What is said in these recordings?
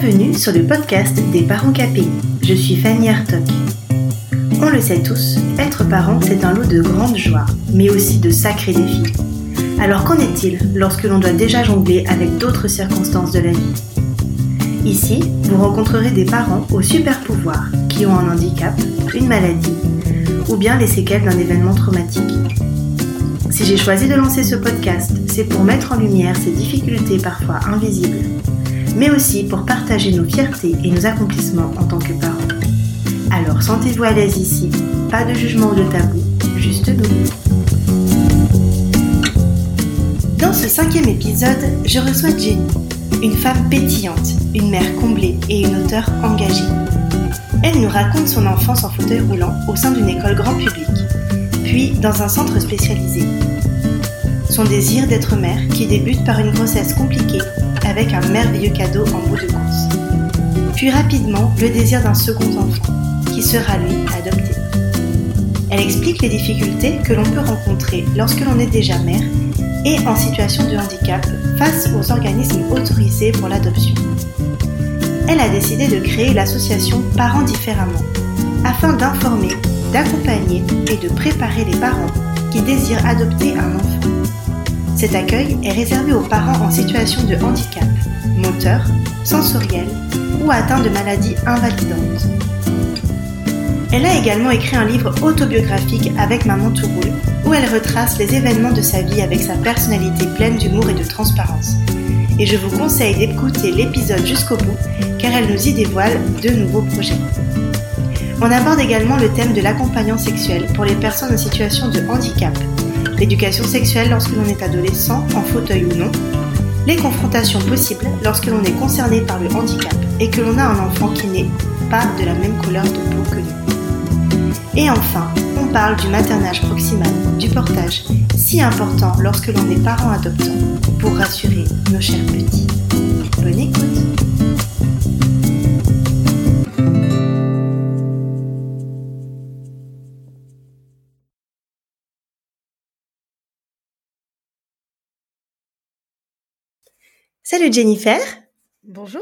Bienvenue sur le podcast des parents capés. Je suis Fanny Hartog. On le sait tous, être parent c'est un lot de grandes joies, mais aussi de sacrés défis. Alors qu'en est-il lorsque l'on doit déjà jongler avec d'autres circonstances de la vie ? Ici, vous rencontrerez des parents aux super pouvoirs qui ont un handicap, une maladie ou bien les séquelles d'un événement traumatique. Si j'ai choisi de lancer ce podcast, c'est pour mettre en lumière ces difficultés parfois invisibles, mais aussi pour partager nos fiertés et nos accomplissements en tant que parents. Alors sentez-vous à l'aise ici, pas de jugement ou de tabou, juste nous. Dans ce 5e épisode, je reçois Jenny, une femme pétillante, une mère comblée et une auteure engagée. Elle nous raconte son enfance en fauteuil roulant au sein d'une école grand public, puis dans un centre spécialisé. Son désir d'être mère qui débute par une grossesse compliquée avec un merveilleux cadeau en bout de course. Puis rapidement, le désir d'un second enfant qui sera lui adopté. Elle explique les difficultés que l'on peut rencontrer lorsque l'on est déjà mère et en situation de handicap face aux organismes autorisés pour l'adoption. Elle a décidé de créer l'association Parents Différemment afin d'informer, d'accompagner et de préparer les parents qui désirent adopter un enfant. Cet accueil est réservé aux parents en situation de handicap, moteur, sensoriel ou atteint de maladies invalidantes. Elle a également écrit un livre autobiographique avec Maman tout roule, où elle retrace les événements de sa vie avec sa personnalité pleine d'humour et de transparence. Et je vous conseille d'écouter l'épisode jusqu'au bout, car elle nous y dévoile de nouveaux projets. On aborde également le thème de l'accompagnant sexuel pour les personnes en situation de handicap, l'éducation sexuelle lorsque l'on est adolescent, en fauteuil ou non, les confrontations possibles lorsque l'on est concerné par le handicap et que l'on a un enfant qui n'est pas de la même couleur de peau que nous. Et enfin, on parle du maternage proximal, du portage, si important lorsque l'on est parent adoptant, pour rassurer nos chers petits. Bonne écoute! Salut Jennifer. Bonjour.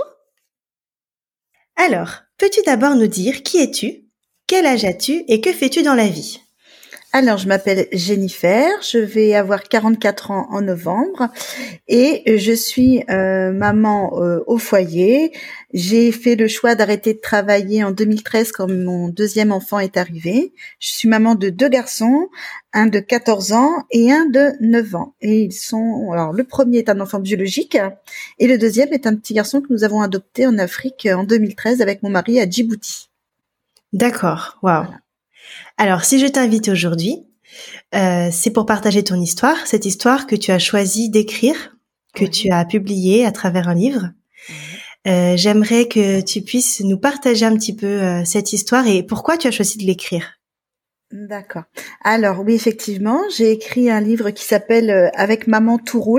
Alors, peux-tu d'abord nous dire qui es-tu, quel âge as-tu et que fais-tu dans la vie ? Alors, je m'appelle Jennifer, je vais avoir 44 ans en novembre et je suis maman au foyer. J'ai fait le choix d'arrêter de travailler en 2013 quand mon deuxième enfant est arrivé. Je suis maman de 2 garçons, un de 14 ans et un de 9 ans. Et ils sont, alors le premier est un enfant biologique et le deuxième est un petit garçon que nous avons adopté en Afrique en 2013 avec mon mari à Djibouti. D'accord, waouh. Voilà. Alors, si je t'invite aujourd'hui, c'est pour partager ton histoire, cette histoire que tu as choisi d'écrire, que tu as publiée à travers un livre. J'aimerais que tu puisses nous partager un petit peu cette histoire et pourquoi tu as choisi de l'écrire. D'accord. Alors, oui, effectivement, j'ai écrit un livre qui s'appelle « Avec maman tout roule ».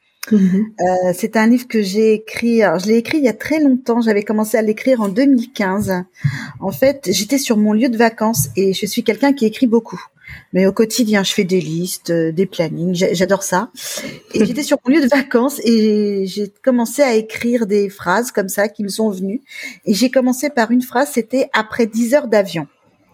C'est un livre que j'ai écrit, alors je l'ai écrit il y a très longtemps, j'avais commencé à l'écrire en 2015. En fait, j'étais sur mon lieu de vacances et je suis quelqu'un qui écrit beaucoup. Mais au quotidien, je fais des listes, des plannings, j'adore ça. Et j'étais sur mon lieu de vacances et j'ai commencé à écrire des phrases comme ça qui me sont venues. Et j'ai commencé par une phrase, c'était « après 10 heures d'avion, virgule ».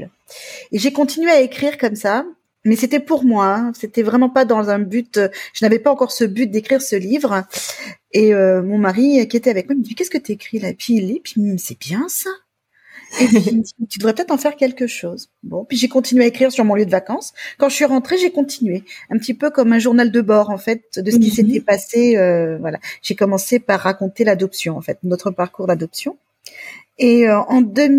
Et j'ai continué à écrire comme ça. Mais c'était pour moi, hein. C'était vraiment pas dans un but, je n'avais pas encore ce but d'écrire ce livre. Et mon mari qui était avec moi me dit « Qu'est-ce que tu écris là ?» Puis il lit, puis il me dit « C'est bien ça ?» Et puis il me dit « Tu devrais peut-être en faire quelque chose. » Bon, puis j'ai continué à écrire sur mon lieu de vacances. Quand je suis rentrée, j'ai continué. Un petit peu comme un journal de bord, en fait, de ce qui s'était passé. Voilà. J'ai commencé par raconter l'adoption, en fait, notre parcours d'adoption. Et en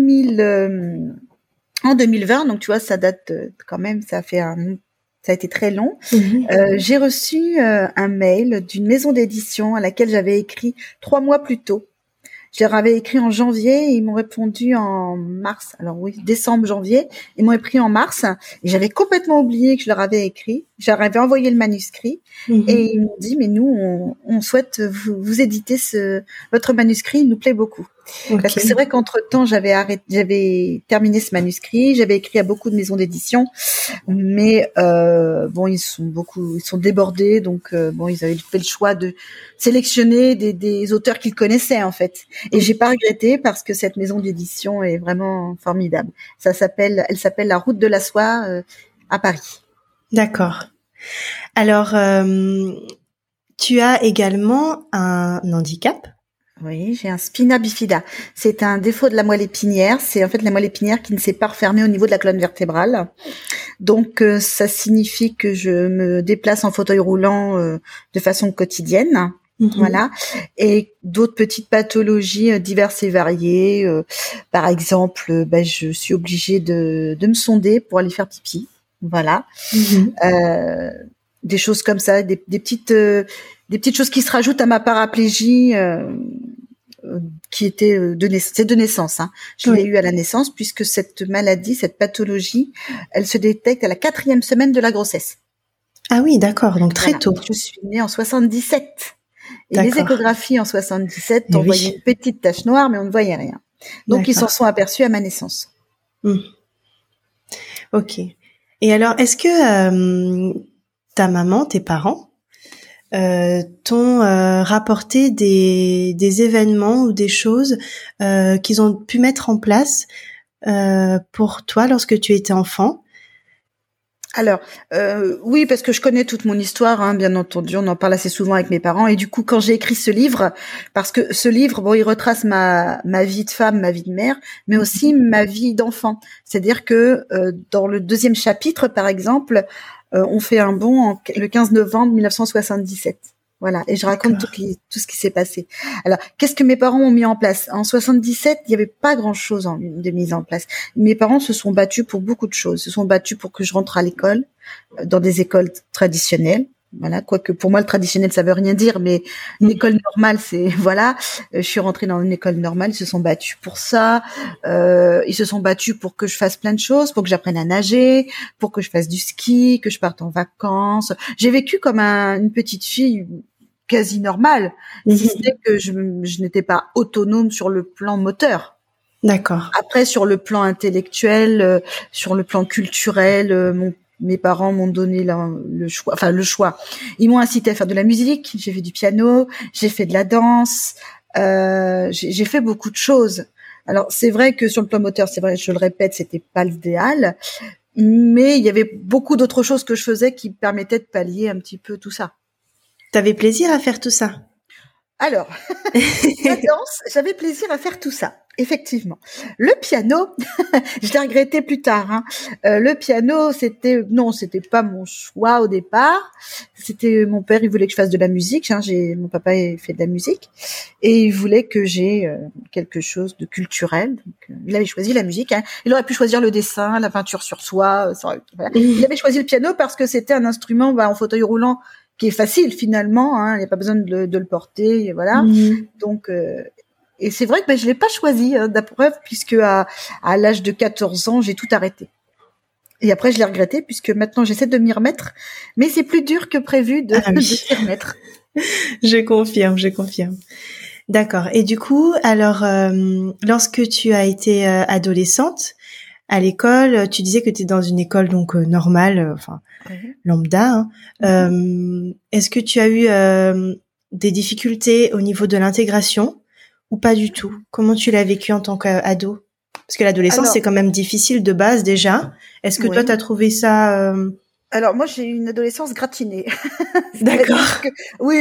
2020, donc tu vois, ça date quand même, ça a été très long. J'ai reçu un mail d'une maison d'édition à laquelle j'avais écrit 3 mois plus tôt. Je leur avais écrit en janvier et ils m'ont répondu en mars. Alors oui, décembre, janvier. Ils m'ont écrit en mars et j'avais complètement oublié que je leur avais écrit. Je leur avais envoyé le manuscrit et ils m'ont dit, mais nous, on souhaite vous éditer votre manuscrit, il nous plaît beaucoup. Okay. Parce que c'est vrai qu'entre-temps, j'avais terminé ce manuscrit, j'avais écrit à beaucoup de maisons d'édition, mais bon, ils sont débordés, donc bon, ils avaient fait le choix de sélectionner des auteurs qu'ils connaissaient en fait. Et j'ai pas regretté parce que cette maison d'édition est vraiment formidable. Elle s'appelle La Route de la Soie à Paris. D'accord. Alors, tu as également un handicap? Oui, j'ai un spina bifida. C'est un défaut de la moelle épinière. C'est en fait la moelle épinière qui ne s'est pas refermée au niveau de la colonne vertébrale. Donc, ça signifie que je me déplace en fauteuil roulant de façon quotidienne. Voilà. Et d'autres petites pathologies diverses et variées. Par exemple, je suis obligée de me sonder pour aller faire pipi. Voilà. Des choses comme ça, des petites choses qui se rajoutent à ma paraplégie qui était de naissance. Hein. Je l'ai eu à la naissance puisque cette maladie, cette pathologie, elle se détecte à la 4e semaine de la grossesse. Ah oui, d'accord, donc très tôt. Je suis née en 77. Et les échographies en 77, on voyait une petite tache noire, mais on ne voyait rien. Donc, ils s'en sont aperçus à ma naissance. Ok. Et alors, est-ce que ta maman, tes parents, t'ont rapporté des événements ou des choses qu'ils ont pu mettre en place pour toi lorsque tu étais enfant? Alors, oui, parce que je connais toute mon histoire, hein, bien entendu, on en parle assez souvent avec mes parents. Et du coup, quand j'ai écrit ce livre, parce que ce livre, bon, il retrace ma vie de femme, ma vie de mère, mais aussi ma vie d'enfant. C'est-à-dire que dans le 2e chapitre, par exemple, on fait un bond le 15 novembre 1977. Voilà, et je raconte tout ce qui s'est passé. Alors, qu'est-ce que mes parents ont mis en place? En 77, il n'y avait pas grand-chose de mise en place. Mes parents se sont battus pour beaucoup de choses. Se sont battus pour que je rentre à l'école, dans des écoles traditionnelles. Voilà, quoique pour moi le traditionnel ça veut rien dire, mais une école normale c'est voilà. Je suis rentrée dans une école normale, ils se sont battus pour ça. Ils se sont battus pour que je fasse plein de choses, pour que j'apprenne à nager, pour que je fasse du ski, que je parte en vacances. J'ai vécu comme une petite fille quasi normale, si ce n'est que je n'étais pas autonome sur le plan moteur. D'accord. Après sur le plan intellectuel, sur le plan culturel, mes parents m'ont donné le choix. Ils m'ont incité à faire de la musique. J'ai fait du piano, j'ai fait de la danse, j'ai fait beaucoup de choses. Alors c'est vrai que sur le plan moteur, c'est vrai, je le répète, c'était pas l'idéal, mais il y avait beaucoup d'autres choses que je faisais qui permettaient de pallier un petit peu tout ça. T'avais plaisir à faire tout ça? Alors, la danse, j'avais plaisir à faire tout ça. Effectivement. Le piano, je l'ai regretté plus tard. Hein. Le piano, c'était pas mon choix au départ. C'était mon père, il voulait que je fasse de la musique. Hein. Mon papa fait de la musique et il voulait que j'ai quelque chose de culturel. Donc, il avait choisi la musique. Hein. Il aurait pu choisir le dessin, la peinture sur soie. Voilà. Il avait choisi le piano parce que c'était un instrument en fauteuil roulant qui est facile finalement. Hein. Il n'y a pas besoin de le porter. Et voilà. Donc et c'est vrai que je l'ai pas choisi, hein, preuve, puisque à l'âge de 14 ans, j'ai tout arrêté. Et après, je l'ai regretté, puisque maintenant, j'essaie de m'y remettre, mais c'est plus dur que prévu de s'y remettre. Je confirme. D'accord. Et du coup, alors, lorsque tu as été adolescente, à l'école, tu disais que tu es dans une école donc normale, lambda. Hein. Est-ce que tu as eu des difficultés au niveau de l'intégration? Ou pas du tout? Comment tu l'as vécu en tant qu'ado? Parce que l'adolescence, c'est quand même difficile de base déjà. Est-ce que toi, t'as trouvé ça... Alors moi, j'ai eu une adolescence gratinée. D'accord. Oui.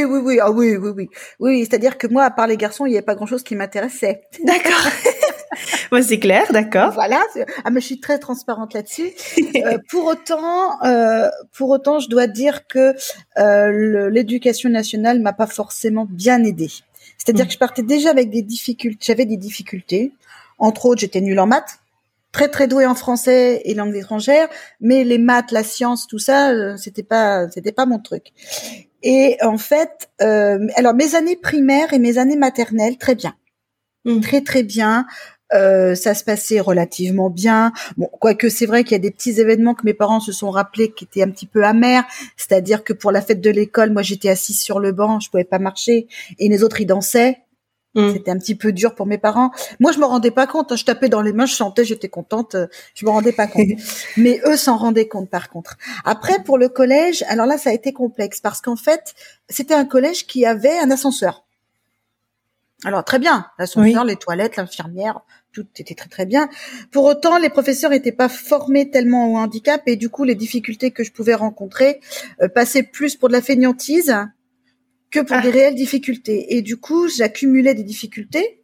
Oui, c'est-à-dire que moi, à part les garçons, il n'y avait pas grand-chose qui m'intéressait. D'accord. Moi, c'est clair, d'accord. Voilà. Mais je suis très transparente là-dessus. Pour autant, je dois dire que l'éducation nationale m'a pas forcément bien aidée. C'est-à-dire que je partais déjà avec j'avais des difficultés. Entre autres, j'étais nulle en maths, très très douée en français et langue étrangère, mais les maths, la science, tout ça, c'était pas mon truc. Et en fait, alors mes années primaires et mes années maternelles, très bien, très très bien. Ça se passait relativement bien. Bon, quoique c'est vrai qu'il y a des petits événements que mes parents se sont rappelés qui étaient un petit peu amers. C'est-à-dire que pour la fête de l'école, moi j'étais assise sur le banc, je pouvais pas marcher, et les autres ils dansaient. C'était un petit peu dur pour mes parents. Moi, je me rendais pas compte. Hein. Je tapais dans les mains, je chantais, j'étais contente. Je me rendais pas compte. Mais eux s'en rendaient compte, par contre. Après, pour le collège, alors là, ça a été complexe parce qu'en fait, c'était un collège qui avait un ascenseur. Alors, très bien. L'ascenseur, les toilettes, l'infirmière, tout était très, très bien. Pour autant, les professeurs n'étaient pas formés tellement au handicap et du coup, les difficultés que je pouvais rencontrer passaient plus pour de la fainéantise que pour des réelles difficultés. Et du coup, j'accumulais des difficultés.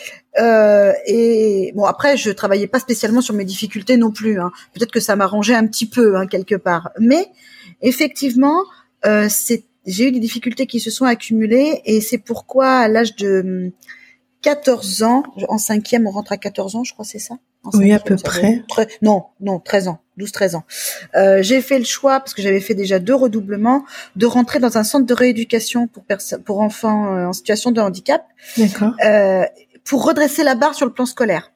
Et bon, après, je travaillais pas spécialement sur mes difficultés non plus. Hein. Peut-être que ça m'arrangeait un petit peu, hein, quelque part. Mais effectivement, j'ai eu des difficultés qui se sont accumulées. Et c'est pourquoi, à l'âge de 14 ans, en cinquième, on rentre à 14 ans, je crois, c'est ça? Oui, à peu près. Non, 13 ans, 12-13 ans. J'ai fait le choix, parce que j'avais fait déjà 2 redoublements, de rentrer dans un centre de rééducation pour enfants en situation de handicap. D'accord. Pour redresser la barre sur le plan scolaire.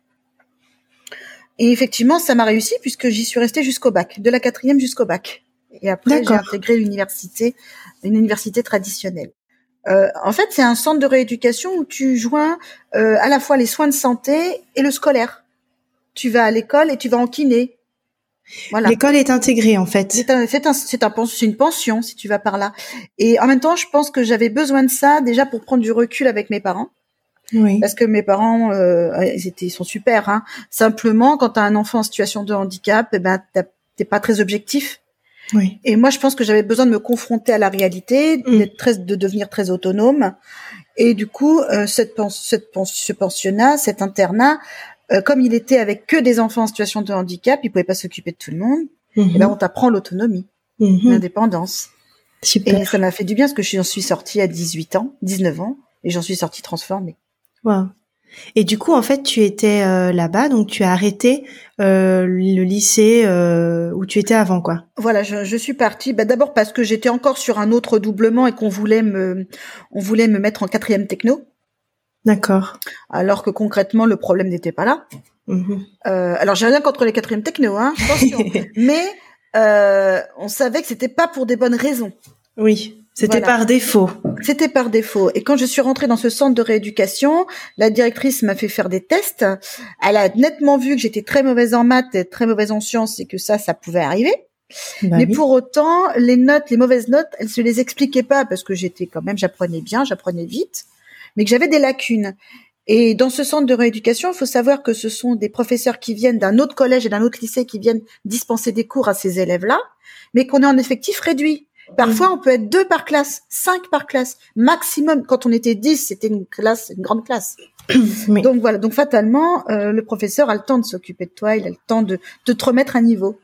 Et effectivement, ça m'a réussi puisque j'y suis restée jusqu'au bac, de la 4e jusqu'au bac. Et après, j'ai intégré une université traditionnelle. En fait, c'est un centre de rééducation où tu joins à la fois les soins de santé et le scolaire. Tu vas à l'école et tu vas en kiné. Voilà. L'école est intégrée, en fait. C'est une pension, si tu vas par là. Et en même temps, je pense que j'avais besoin de ça, déjà pour prendre du recul avec mes parents. Oui. Parce que mes parents, ils sont super, hein. Simplement, quand t'as un enfant en situation de handicap, t'es pas très objectif. Oui. Et moi, je pense que j'avais besoin de me confronter à la réalité, de devenir très autonome. Et du coup, ce pensionnat, cet internat, comme il était avec que des enfants en situation de handicap, il pouvait pas s'occuper de tout le monde. Et on t'apprend l'autonomie, l'indépendance. Super. Et ça m'a fait du bien parce que j'en suis sortie à 19 ans, et j'en suis sortie transformée. Wow. Et du coup, en fait, tu étais là-bas, donc tu as arrêté le lycée où tu étais avant, quoi. Voilà, je suis partie. D'abord parce que j'étais encore sur un autre doublement et on voulait me mettre en 4e techno. D'accord. Alors que concrètement, le problème n'était pas là. Alors, j'ai rien contre les 4e techno, hein, attention. Mais on savait que c'était pas pour des bonnes raisons. Oui. C'était par défaut. C'était par défaut. Et quand je suis rentrée dans ce centre de rééducation, la directrice m'a fait faire des tests. Elle a nettement vu que j'étais très mauvaise en maths et très mauvaise en sciences et que ça pouvait arriver. Mais pour autant, les mauvaises notes, elle se les expliquait pas parce que j'apprenais bien, j'apprenais vite, mais que j'avais des lacunes. Et dans ce centre de rééducation, il faut savoir que ce sont des professeurs qui viennent d'un autre collège et d'un autre lycée qui viennent dispenser des cours à ces élèves-là, mais qu'on est en effectif réduit. Parfois, on peut être 2 par classe, 5 par classe, maximum. Quand on était 10, c'était une grande classe. Oui. Donc voilà. Donc fatalement, le professeur a le temps de s'occuper de toi, il a le temps de te remettre à niveau.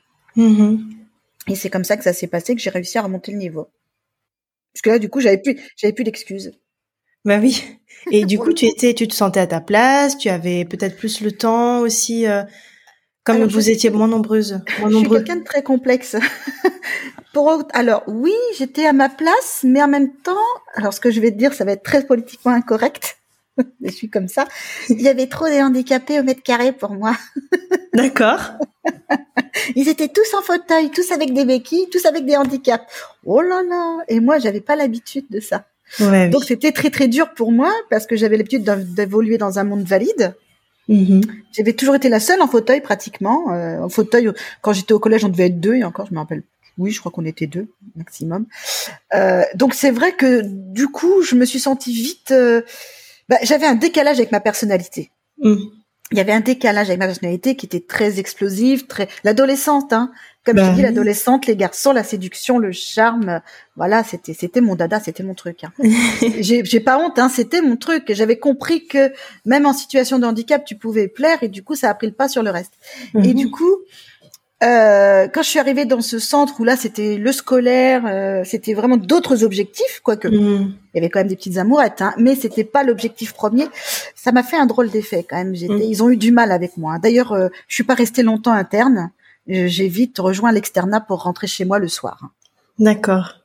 Et c'est comme ça que ça s'est passé, que j'ai réussi à remonter le niveau. Parce que là, du coup, j'avais plus d'excuses. Bah oui. Et du coup, tu te sentais à ta place, tu avais peut-être plus le temps aussi, comme alors, vous étiez moins nombreuses. Je suis quelqu'un de très complexe. Alors oui, j'étais à ma place, mais en même temps, alors ce que je vais te dire, ça va être très politiquement incorrect. Je suis comme ça. Il y avait trop de handicapés au mètre carré pour moi. D'accord. Ils étaient tous en fauteuil, tous avec des béquilles, tous avec des handicaps. Oh là là. Et moi, j'avais pas l'habitude de ça. Ouais, donc c'était très très dur pour moi parce que j'avais l'habitude d'évoluer dans un monde valide. J'avais toujours été la seule en fauteuil pratiquement. En fauteuil, quand j'étais au collège, on devait être 2 et encore, je me rappelle. Oui, je crois qu'on était 2 maximum. Donc c'est vrai que du coup, je me suis sentie vite. J'avais un décalage avec ma personnalité. Il y avait un décalage avec ma personnalité qui était très explosive, l'adolescente, hein. Comme je dis, l'adolescente, les garçons, la séduction, le charme, voilà, c'était mon dada, c'était mon truc. Hein. J'ai pas honte, hein, c'était mon truc. J'avais compris que même en situation de handicap, tu pouvais plaire et du coup, ça a pris le pas sur le reste. Et du coup, quand je suis arrivée dans ce centre où là, c'était le scolaire, c'était vraiment d'autres objectifs, quoique. Il y avait quand même des petites amourettes, hein, mais c'était pas l'objectif premier. Ça m'a fait un drôle d'effet quand même. Ils ont eu du mal avec moi. D'ailleurs, je suis pas restée longtemps interne. J'ai vite rejoint l'externat pour rentrer chez moi le soir. D'accord.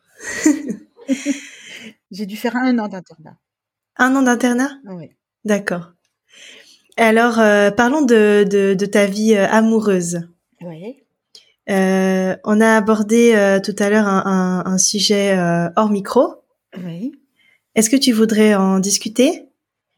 J'ai dû faire 1 an d'internat. 1 an d'internat ? Oui. D'accord. Alors, parlons de ta vie amoureuse. Oui. On a abordé tout à l'heure un sujet hors micro. Oui. Est-ce que tu voudrais en discuter ?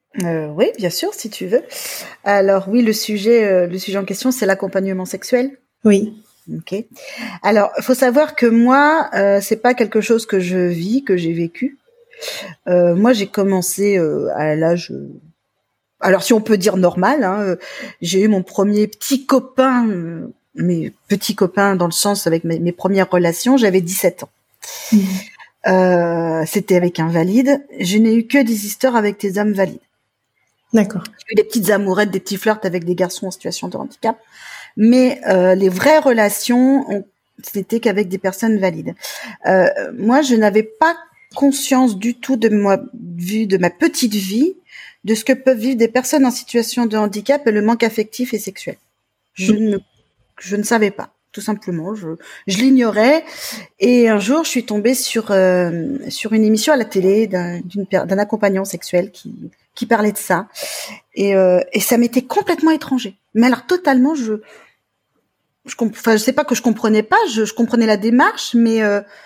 Oui, bien sûr, si tu veux. Alors oui, le sujet en question, c'est l'accompagnement sexuel. Oui. Ok. Alors, il faut savoir que moi, c'est pas quelque chose que je vis, que j'ai vécu. Moi, j'ai commencé à l'âge, alors si on peut dire normal, hein, j'ai eu mon premier petit copain, mes petits copains dans le sens avec mes premières relations, j'avais 17 ans. C'était avec un valide. Je n'ai eu que des histoires avec des hommes valides. D'accord. J'ai eu des petites amourettes, des petits flirts avec des garçons en situation de handicap. Mais les vraies relations, c'était qu'avec des personnes valides. Moi, je n'avais pas conscience du tout de ma petite vie, de ce que peuvent vivre des personnes en situation de handicap et le manque affectif et sexuel. Je ne savais pas, tout simplement. Je l'ignorais. Et un jour, je suis tombée sur une émission à la télé d'un accompagnant sexuel qui parlait de ça. Et ça m'était complètement étranger. Mais alors totalement, je sais pas que je comprenais pas, je comprenais la démarche, mais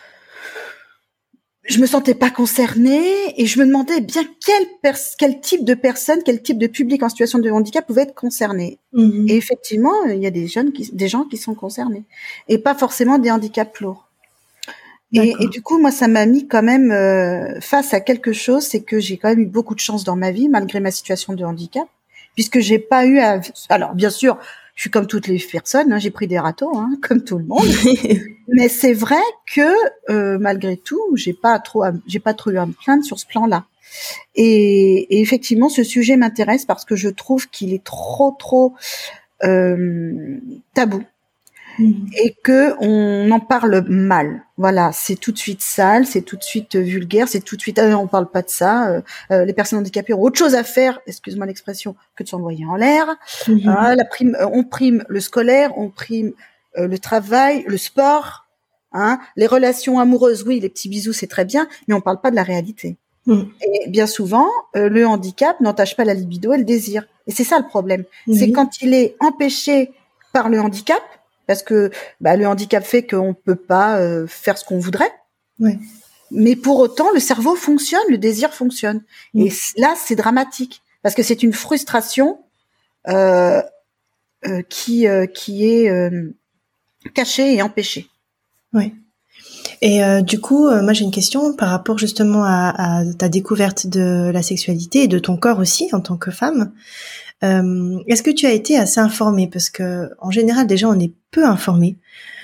je me sentais pas concernée et je me demandais bien quel type de personne, quel type de public en situation de handicap pouvait être concerné. Et effectivement, il y a des gens qui sont concernés et pas forcément des handicaps lourds. Et du coup, moi, ça m'a mis quand même face à quelque chose, c'est que j'ai quand même eu beaucoup de chance dans ma vie, malgré ma situation de handicap, puisque j'ai pas eu alors, bien sûr, je suis comme toutes les personnes, hein, j'ai pris des râteaux, hein, comme tout le monde. Mais c'est vrai que malgré tout, j'ai pas trop eu à me plaindre sur ce plan-là. Et effectivement, ce sujet m'intéresse parce que je trouve qu'il est trop tabou. Et que on en parle mal. Voilà, c'est tout de suite sale, c'est tout de suite vulgaire, c'est tout de suite on parle pas de ça. Les personnes handicapées ont autre chose à faire, excuse-moi l'expression, que de s'envoyer en l'air. On prime le scolaire, on prime le travail, le sport, les relations amoureuses. Oui, les petits bisous c'est très bien, mais on parle pas de la réalité. Et bien souvent, le handicap n'entache pas la libido et le désir. Et c'est ça le problème. C'est quand il est empêché par le handicap. Parce que le handicap fait qu'on peut pas faire ce qu'on voudrait. Ouais. Mais pour autant, le cerveau fonctionne, le désir fonctionne. Et là, c'est dramatique parce que c'est une frustration qui est cachée et empêchée. Ouais. Et du coup, moi j'ai une question par rapport justement à ta découverte de la sexualité et de ton corps aussi en tant que femme. Est-ce que tu as été assez informée? Parce que en général, déjà, on est peu informés,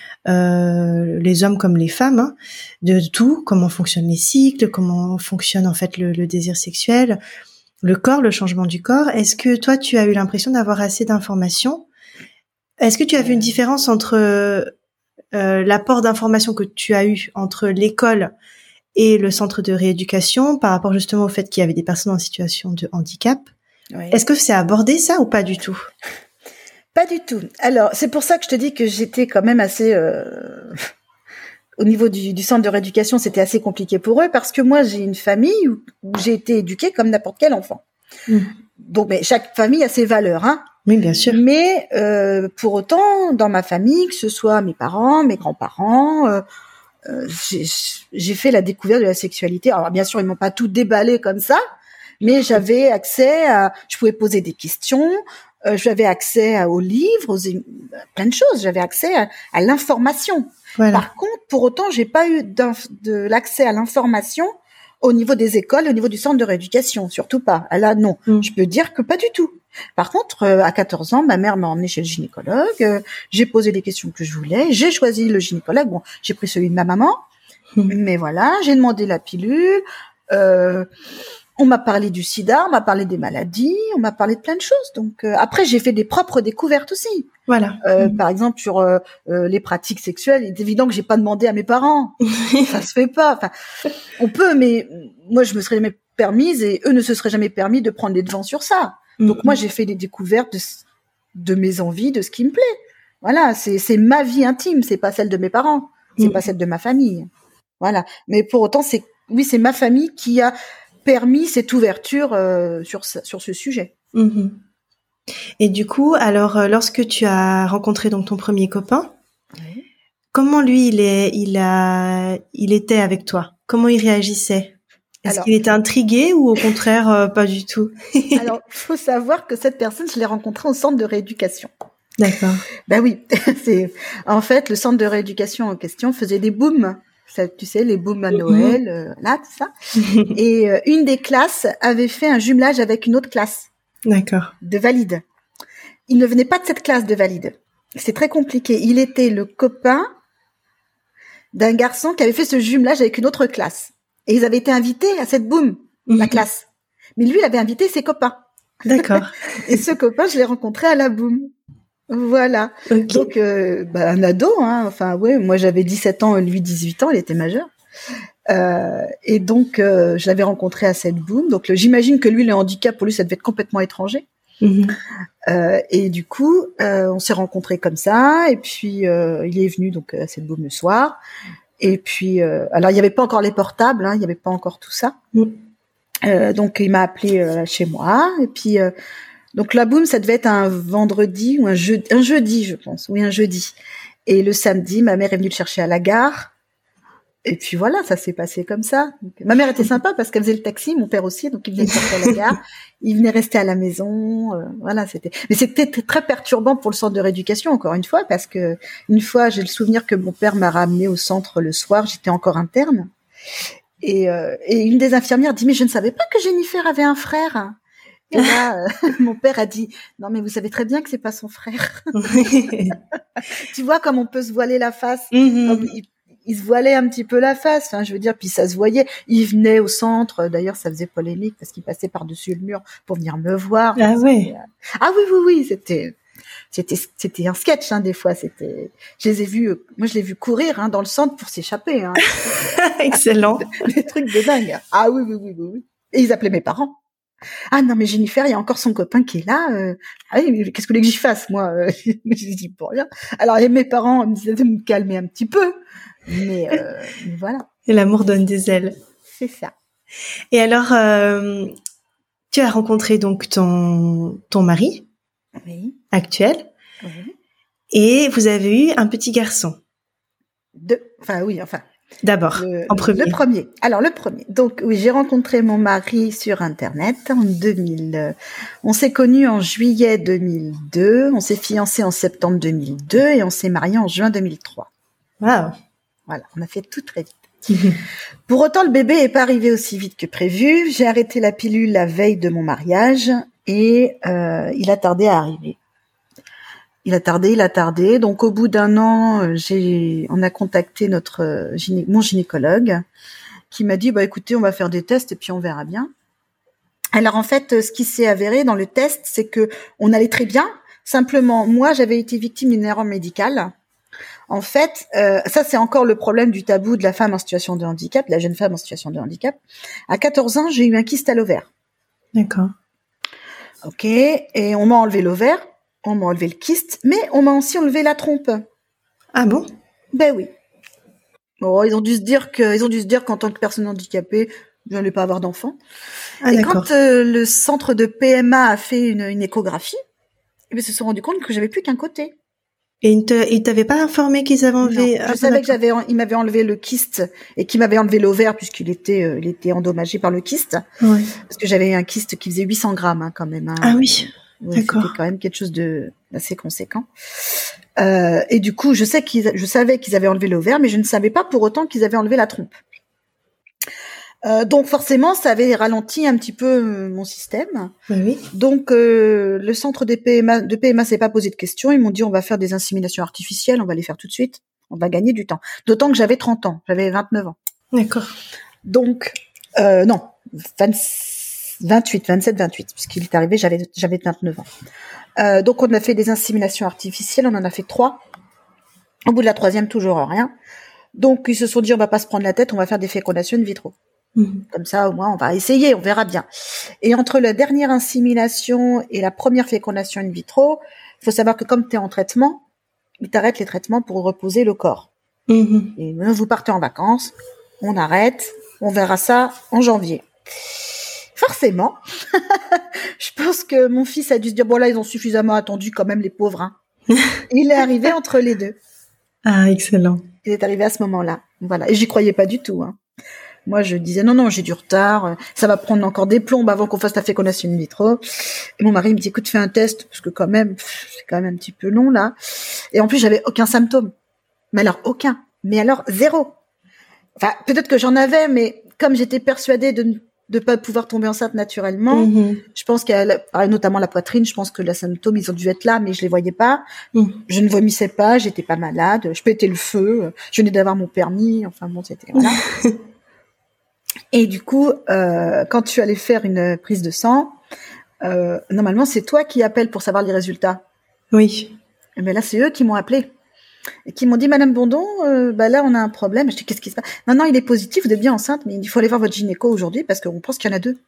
les hommes comme les femmes, de tout, comment fonctionnent les cycles, comment fonctionne en fait le désir sexuel, le corps, le changement du corps. Est-ce que toi, tu as eu l'impression d'avoir assez d'informations? Est-ce que tu as vu une différence entre l'apport d'informations que tu as eu entre l'école et le centre de rééducation par rapport justement au fait qu'il y avait des personnes en situation de handicap? Oui. Est-ce que c'est abordé ça ou pas du tout? Pas du tout. Alors, c'est pour ça que je te dis que j'étais quand même assez... au niveau du centre de rééducation, c'était assez compliqué pour eux parce que moi, j'ai une famille où j'ai été éduquée comme n'importe quel enfant. Donc, mais chaque famille a ses valeurs, hein. Oui, bien sûr. Mais pour autant, dans ma famille, que ce soit mes parents, mes grands-parents... j'ai fait la découverte de la sexualité. Alors, bien sûr, ils m'ont pas tout déballé comme ça, mais j'avais accès je pouvais poser des questions, j'avais accès aux livres, plein de choses, j'avais accès à l'information. Voilà. Par contre, pour autant, j'ai pas eu de l'accès à l'information au niveau des écoles, au niveau du centre de rééducation, surtout pas. Là, non. Je peux dire que pas du tout. Par contre, à 14 ans, ma mère m'a emmenée chez le gynécologue, j'ai posé les questions que je voulais, j'ai choisi le gynécologue, bon, j'ai pris celui de ma maman, mais voilà, j'ai demandé la pilule, on m'a parlé du sida, on m'a parlé des maladies, on m'a parlé de plein de choses. Donc après, j'ai fait des propres découvertes aussi. Voilà. Par exemple, sur les pratiques sexuelles, il est évident que j'ai pas demandé à mes parents. Ça se fait pas. Enfin, on peut, mais moi, je me serais jamais permise et eux ne se seraient jamais permis de prendre les devants sur ça. Donc moi, j'ai fait des découvertes de mes envies, de ce qui me plaît. Voilà, c'est ma vie intime, c'est pas celle de mes parents, c'est pas celle de ma famille. Voilà. Mais pour autant, c'est ma famille qui a permis cette ouverture sur ce sujet. Et du coup, alors, lorsque tu as rencontré donc ton premier copain, comment lui il était avec toi? Comment il réagissait? Est-ce qu'il était intrigué ou au contraire pas du tout? Alors, faut savoir que cette personne, je l'ai rencontrée au centre de rééducation. D'accord. Ben oui, en fait le centre de rééducation en question faisait des booms. Ça, tu sais, les booms à Noël, là, tout ça. Et une des classes avait fait un jumelage avec une autre classe. D'accord. De valide. Il ne venait pas de cette classe de valide. C'est très compliqué. Il était le copain d'un garçon qui avait fait ce jumelage avec une autre classe. Et ils avaient été invités à cette boom, la classe. Mais lui, il avait invité ses copains. D'accord. Et ce copain, je l'ai rencontré à la boom. Voilà. Okay. Donc, un ado, hein. Enfin, ouais, moi j'avais 17 ans, lui 18 ans, il était majeur. Et donc, je l'avais rencontré à cette boom. Donc, j'imagine que lui, le handicap, pour lui, ça devait être complètement étranger. Et du coup, on s'est rencontrés comme ça. Et puis, il est venu donc à cette boom le soir. Et puis, alors, il n'y avait pas encore les portables, hein, il n'y avait pas encore tout ça. Donc, il m'a appelé chez moi. Et puis, donc la boom, ça devait être un vendredi ou un jeudi, je pense. Oui, un jeudi. Et le samedi, ma mère est venue le chercher à la gare. Et puis voilà, ça s'est passé comme ça. Donc, ma mère était sympa parce qu'elle faisait le taxi, mon père aussi, donc il venait le chercher à la gare. Il venait rester à la maison. Voilà, mais c'était très perturbant pour le centre de rééducation, encore une fois, parce que une fois, j'ai le souvenir que mon père m'a ramené au centre le soir. J'étais encore interne. Et une des infirmières dit, mais je ne savais pas que Jennifer avait un frère. Et là, mon père a dit, non, mais vous savez très bien que c'est pas son frère. Tu vois comme on peut se voiler la face. Il se voilait un petit peu la face, hein, je veux dire, puis ça se voyait. Il venait au centre, d'ailleurs, ça faisait polémique parce qu'il passait par-dessus le mur pour venir me voir. Ah ouais. Ah oui, c'était un sketch, hein, des fois. Je les ai vus, moi je l'ai vu courir, hein, dans le centre pour s'échapper. Hein. Excellent. Des trucs de dingue. Ah oui. Et ils appelaient mes parents. Ah non, mais Jennifer, il y a encore son copain qui est là. Ah oui, mais qu'est-ce que vous voulez que j'y fasse, moi? Je dis pour rien. Alors, mes parents me disaient de me calmer un petit peu. Mais voilà. Et l'amour donne des ailes. C'est ça. Et alors, tu as rencontré donc ton mari actuel. Oui. Et vous avez eu un petit garçon. D'abord, en premier. Le premier. Alors, le premier. Donc, oui, j'ai rencontré mon mari sur Internet en 2000. On s'est connus en juillet 2002. On s'est fiancés en septembre 2002 et on s'est mariés en juin 2003. Waouh. Voilà, on a fait tout très vite. Pour autant, le bébé est pas arrivé aussi vite que prévu. J'ai arrêté la pilule la veille de mon mariage et il a tardé à arriver. Il a tardé. Donc, au bout d'un an, on a contacté mon gynécologue qui m'a dit, écoutez, on va faire des tests et puis on verra bien. Alors, en fait, ce qui s'est avéré dans le test, c'est que on allait très bien. Simplement, moi, j'avais été victime d'une erreur médicale. En fait, ça, c'est encore le problème du tabou de la femme en situation de handicap, de la jeune femme en situation de handicap. À 14 ans, j'ai eu un kyste à l'ovaire. D'accord. Ok. Et on m'a enlevé l'ovaire. On m'a enlevé le kyste, mais on m'a aussi enlevé la trompe. Ah bon? Ben oui. Bon, ils ont dû se dire qu'en tant que personne handicapée, je n'allais pas avoir d'enfant. Ah, et d'accord. Quand le centre de PMA a fait une échographie, ils se sont rendus compte que j'avais plus qu'un côté. Et ils t'avaient pas informé qu'ils avaient enlevé? Non, je savais qu'ils m'avaient enlevé le kyste et qu'ils m'avaient enlevé l'ovaire puisqu'il était endommagé par le kyste. Ouais. Parce que j'avais un kyste qui faisait 800 grammes, hein, quand même. Hein. Ah oui. Ouais, d'accord. C'était quand même quelque chose d'assez conséquent. Et du coup, je savais qu'ils avaient enlevé l'ovaire, mais je ne savais pas pour autant qu'ils avaient enlevé la trompe. Donc forcément, ça avait ralenti un petit peu mon système. Oui. Donc le centre de PMA s'est pas posé de questions. Ils m'ont dit on va faire des inséminations artificielles, on va les faire tout de suite, on va gagner du temps. D'autant que j'avais 30 ans, j'avais 29 ans. D'accord. Donc non, 27, puisqu'il est arrivé, j'avais 29 ans. Donc on a fait des inséminations artificielles, on en a fait 3. Au bout de la 3e, toujours rien. Donc ils se sont dit on va pas se prendre la tête, on va faire des fécondations in vitro. Comme ça, au moins, on va essayer, on verra bien. Et entre la dernière insémination et la première fécondation in vitro, il faut savoir que comme tu es en traitement, ils t'arrêtent les traitements pour reposer le corps. Et vous partez en vacances, on arrête, on verra ça en janvier. Forcément, je pense que mon fils a dû se dire, bon là, ils ont suffisamment attendu quand même, les pauvres. Hein. Il est arrivé entre les deux. Ah, excellent. Il est arrivé à ce moment-là. Voilà. Et j'y croyais pas du tout. Hein. Moi, je disais non, j'ai du retard, ça va prendre encore des plombes avant qu'on fasse la fécondation in vitro. Et mon mari me dit écoute, fais un test parce que quand même, c'est quand même un petit peu long là. Et en plus, j'avais aucun symptôme. Mais alors aucun. Mais alors zéro. Enfin, peut-être que j'en avais, mais comme j'étais persuadée de pas pouvoir tomber enceinte naturellement, je pense notamment la poitrine, je pense que les symptômes ils ont dû être là, mais je les voyais pas. Je ne vomissais pas, j'étais pas malade, je pétais le feu, je venais d'avoir mon permis, enfin bon, c'était voilà. Et du coup, quand tu allais faire une prise de sang, normalement c'est toi qui appelles pour savoir les résultats. Oui. Mais là c'est eux qui m'ont appelé. Et qui m'ont dit Madame Bondon, là on a un problème. Je dis qu'est-ce qui se passe? Non, il est positif, vous êtes bien enceinte, mais il faut aller voir votre gynéco aujourd'hui parce qu'on pense qu'il y en a 2.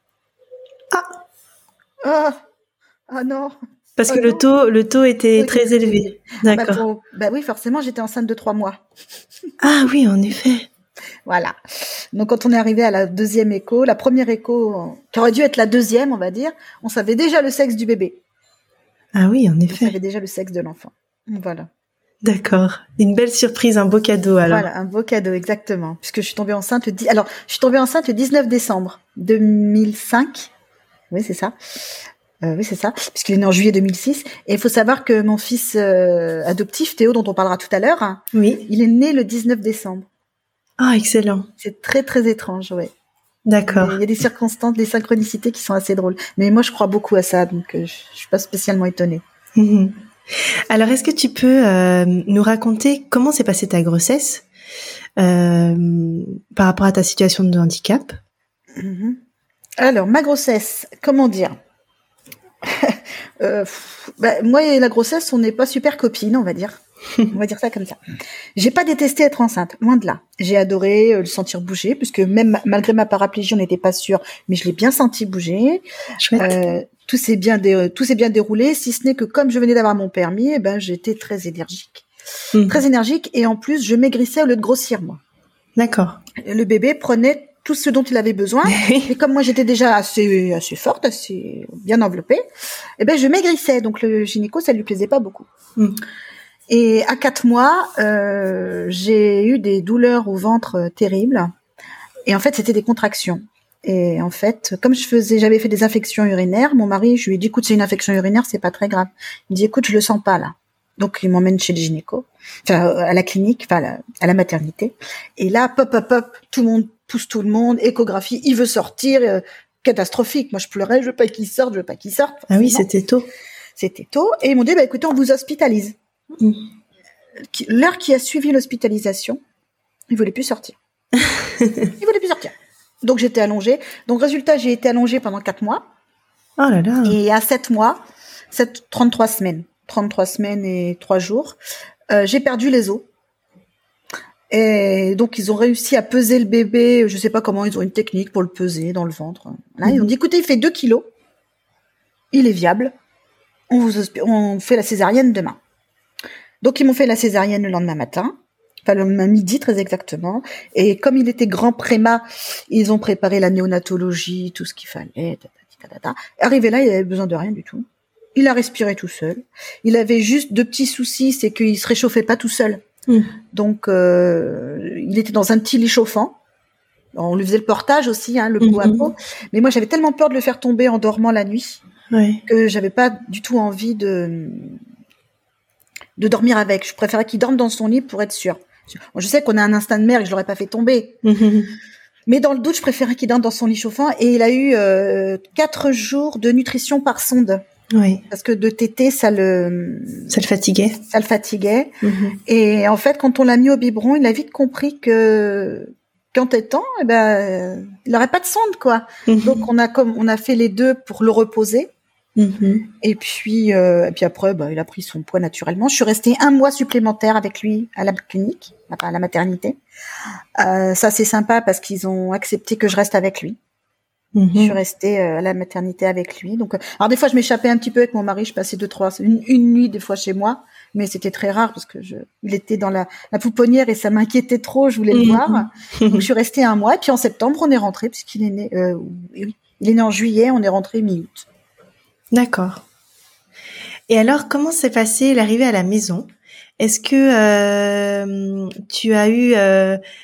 Ah non. Parce que le taux était très élevé. D'accord. Oui, forcément, j'étais enceinte de 3 mois. Ah oui, en effet. Voilà. Donc quand on est arrivé à la deuxième écho, la première écho, qui aurait dû être la deuxième, on va dire, on savait déjà le sexe du bébé. Ah oui, en effet. On savait déjà le sexe de l'enfant. Voilà. D'accord. Une belle surprise, un beau cadeau alors. Voilà, un beau cadeau, exactement. Puisque je suis tombée enceinte le 19 décembre 2005. Oui, c'est ça. Oui, c'est ça. Puisqu'il est né en juillet 2006. Et il faut savoir que mon fils adoptif, Théo, dont on parlera tout à l'heure, oui, il est né le 19 décembre. Ah, excellent. C'est très, très étrange, ouais. D'accord. Il y a des circonstances, des synchronicités qui sont assez drôles. Mais moi, je crois beaucoup à ça, donc je suis pas spécialement étonnée. Alors, est-ce que tu peux nous raconter comment s'est passée ta grossesse par rapport à ta situation de handicap? Alors, ma grossesse, comment dire? Moi et la grossesse, on n'est pas super copines, on va dire. On va dire ça comme ça. J'ai pas détesté être enceinte, loin de là. J'ai adoré le sentir bouger, puisque même malgré ma paraplégie, on n'était pas sûr, mais je l'ai bien senti bouger. Tout s'est bien déroulé, si ce n'est que comme je venais d'avoir mon permis, j'étais très énergique. Très énergique, et en plus, je maigrissais au lieu de grossir, moi. D'accord. Le bébé prenait tout ce dont il avait besoin, et comme moi j'étais déjà assez forte, assez bien enveloppée, je maigrissais, donc le gynéco, ça lui plaisait pas beaucoup. Et à 4 mois, j'ai eu des douleurs au ventre terribles, et en fait c'était des contractions. Et en fait, comme j'avais fait des infections urinaires, mon mari, je lui ai dit, écoute, c'est une infection urinaire, c'est pas très grave. Il me dit, écoute, je le sens pas là. Donc il m'emmène chez le gynéco, à la clinique, à la maternité. Et là, pop, tout le monde pousse tout le monde, échographie, il veut sortir, catastrophique. Moi, je pleurais, je veux pas qu'il sorte. Ah oui, c'était tôt. C'était tôt. Et ils m'ont dit, écoutez, on vous hospitalise. L'heure qui a suivi l'hospitalisation, il voulait plus sortir. Donc j'étais allongée. Donc résultat, j'ai été allongée pendant 4 mois. Oh là là. Et à 7 mois, 33 semaines et 3 jours, j'ai perdu les os. Et donc ils ont réussi à peser le bébé, je sais pas comment, ils ont une technique pour le peser dans le ventre. Là, ils ont dit écoutez, il fait 2 kilos. Il est viable. On fait la césarienne demain. Donc ils m'ont fait la césarienne le lendemain matin. Enfin, le lendemain midi, très exactement. Et comme il était grand préma, ils ont préparé la néonatologie, tout ce qu'il fallait. Arrivé là, il avait besoin de rien du tout. Il a respiré tout seul. Il avait juste 2 petits soucis, c'est qu'il se réchauffait pas tout seul. Donc, il était dans un petit lit chauffant. On lui faisait le portage aussi, le peau à peau. Mais moi, j'avais tellement peur de le faire tomber en dormant la nuit que j'avais pas du tout envie de dormir avec. Je préférais qu'il dorme dans son lit pour être sûre. Je sais qu'on a un instinct de mère et que je l'aurais pas fait tomber. Mais dans le doute, je préférais qu'il dorme dans son lit chauffant. Et il a eu 4 jours de nutrition par sonde. Oui. Parce que de téter, ça le fatiguait. Et en fait, quand on l'a mis au biberon, il a vite compris que qu'en tétant, il n'aurait pas de sonde, quoi. Donc on a fait les 2 pour le reposer. Et puis après, il a pris son poids naturellement. Je suis restée 1 mois supplémentaire avec lui à la clinique, à la maternité. Ça c'est sympa parce qu'ils ont accepté que je reste avec lui. Je suis restée à la maternité avec lui. Donc, alors des fois je m'échappais un petit peu avec mon mari. Je passais 2-3 une nuit des fois chez moi, mais c'était très rare parce que il était dans la pouponnière et ça m'inquiétait trop. Je voulais le voir. Donc je suis restée 1 mois. Et puis en septembre on est rentré puisqu'il est né. Il est né en juillet. On est rentré mi-août. D'accord. Et alors, comment s'est passée l'arrivée à la maison? Est-ce que tu as eu...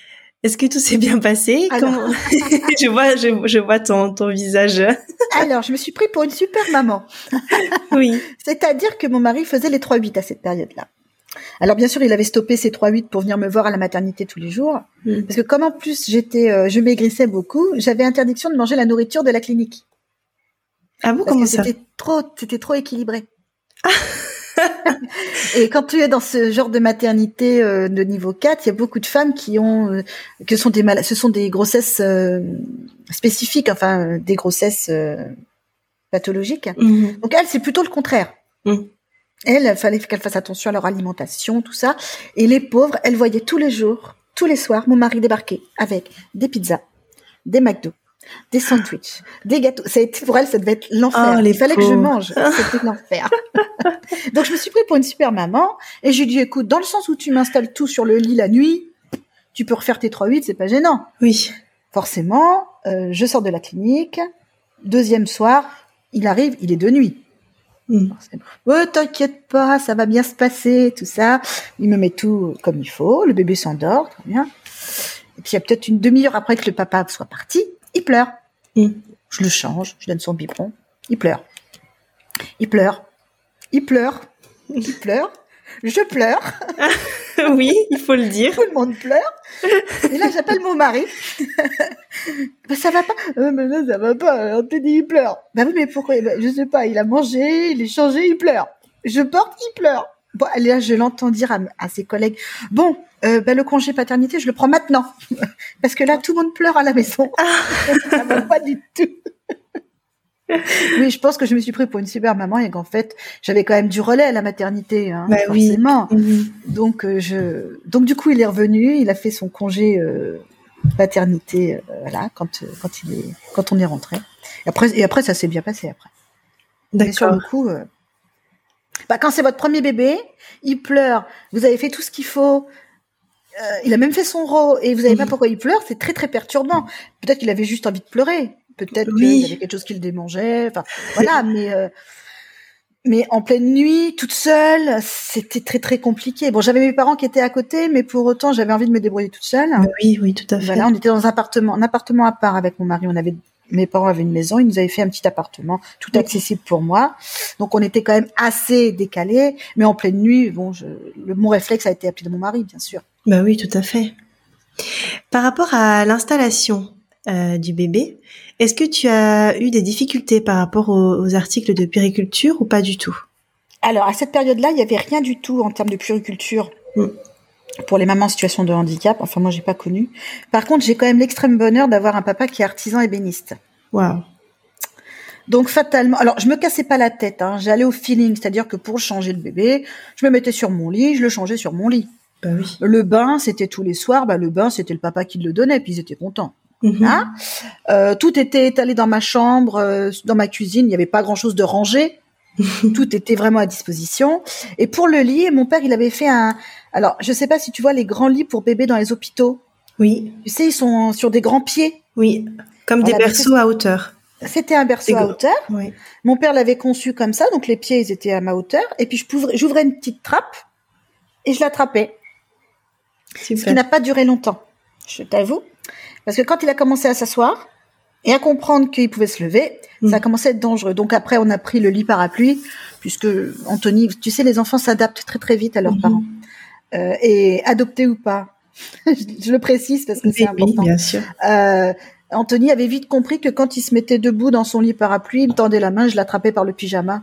Est-ce que tout s'est bien passé? Alors... je vois ton visage. Alors, je me suis pris pour une super maman. Oui. C'est-à-dire que mon mari faisait les 3-8 à cette période-là. Alors, bien sûr, il avait stoppé ces 3-8 pour venir me voir à la maternité tous les jours. Parce que comme en plus, je maigrissais beaucoup, j'avais interdiction de manger la nourriture de la clinique. Ah bon, comment ça? C'était trop équilibré. Et quand tu es dans ce genre de maternité de niveau 4, il y a beaucoup de femmes qui ont ce sont des grossesses spécifiques, enfin des grossesses pathologiques. Donc elle, c'est plutôt le contraire. Elle, fallait qu'elle fasse attention à leur alimentation, tout ça. Et les pauvres, elles voyaient tous les jours, tous les soirs, mon mari débarquer avec des pizzas, des McDo, des sandwichs, des gâteaux. Pour elle, ça devait être l'enfer. Il fallait que je mange. C'était l'enfer. Donc, je me suis pris pour une super maman et je lui ai dit, écoute, dans le sens où tu m'installes tout sur le lit la nuit, tu peux refaire tes 3-8, c'est pas gênant. Oui. Forcément, je sors de la clinique. Deuxième soir, il arrive, il est de nuit. Ouais, t'inquiète pas, ça va bien se passer, tout ça. Il me met tout comme il faut. Le bébé s'endort, très bien. Et puis, il y a peut-être une demi-heure après que le papa soit parti, il pleure. Je le change, je donne son biberon. Il pleure. Il pleure. Il pleure. Il pleure. Je pleure. Oui, il faut le dire. Tout le monde pleure. Et là, j'appelle mon mari. Ça va pas? Mais là, ça va pas. On te dit, il pleure. Bah oui, mais pourquoi? Je sais pas. Il a mangé, il est changé, il pleure. Je porte, il pleure. Bon, là, je l'entends dire à ses collègues. Bon, le congé paternité, je le prends maintenant. Parce que là, tout le monde pleure à la maison. Ça va pas du tout. Oui, je pense que je me suis pris pour une super maman et qu'en fait, j'avais quand même du relais à la maternité, hein, forcément. Oui. Donc du coup, il est revenu, il a fait son congé paternité, voilà, quand on est rentré. Et après, ça s'est bien passé après. D'accord. Mais sur le coup, quand c'est votre premier bébé, il pleure, vous avez fait tout ce qu'il faut. Il a même fait son rot et vous savez pas pourquoi il pleure, c'est très très perturbant. Peut-être qu'il avait juste envie de pleurer. Peut-être qu'il y avait quelque chose qui le démangeait. Enfin, voilà, mais en pleine nuit, toute seule, c'était très très compliqué. Bon, j'avais mes parents qui étaient à côté, mais pour autant, j'avais envie de me débrouiller toute seule. Oui, tout à fait. Voilà, on était dans un appartement à part avec mon mari. Mes parents avaient une maison, ils nous avaient fait un petit appartement, tout accessible pour moi. Donc, on était quand même assez décalés, mais en pleine nuit, bon, mon réflexe a été appeler mon mari, bien sûr. Bah oui, tout à fait. Par rapport à l'installation du bébé, est-ce que tu as eu des difficultés par rapport aux articles de puériculture ou pas du tout? Alors, à cette période-là, il n'y avait rien du tout en termes de puériculture pour les mamans en situation de handicap. Enfin, moi, j'ai pas connu. Par contre, j'ai quand même l'extrême bonheur d'avoir un papa qui est artisan ébéniste. Waouh. Donc, fatalement, alors, je me cassais pas la tête, hein. J'allais au feeling, c'est-à-dire que pour changer le bébé, je me mettais sur mon lit, je le changeais sur mon lit. Bah oui. Le bain, c'était tous les soirs. Le bain, c'était le papa qui le donnait, puis ils étaient contents. Hein, tout était étalé dans ma chambre, dans ma cuisine. Il n'y avait pas grand-chose de rangé. Tout était vraiment à disposition. Et pour le lit, mon père, il avait fait alors, je sais pas si tu vois les grands lits pour bébés dans les hôpitaux. Oui. Tu sais, ils sont sur des grands pieds. Oui. Comme des berceaux à hauteur. C'était un berceau à hauteur. Oui. Mon père l'avait conçu comme ça, donc les pieds, ils étaient à ma hauteur. Et puis, j'ouvrais une petite trappe et je l'attrapais. Ce qui n'a pas duré longtemps, je t'avoue. Parce que quand il a commencé à s'asseoir et à comprendre qu'il pouvait se lever, ça a commencé à être dangereux. Donc après, on a pris le lit parapluie, puisque Anthony, tu sais, les enfants s'adaptent très très vite à leurs parents. Et adoptés ou pas, je le précise parce que c'est important. Oui, bien sûr. Anthony avait vite compris que quand il se mettait debout dans son lit parapluie, il me tendait la main, je l'attrapais par le pyjama.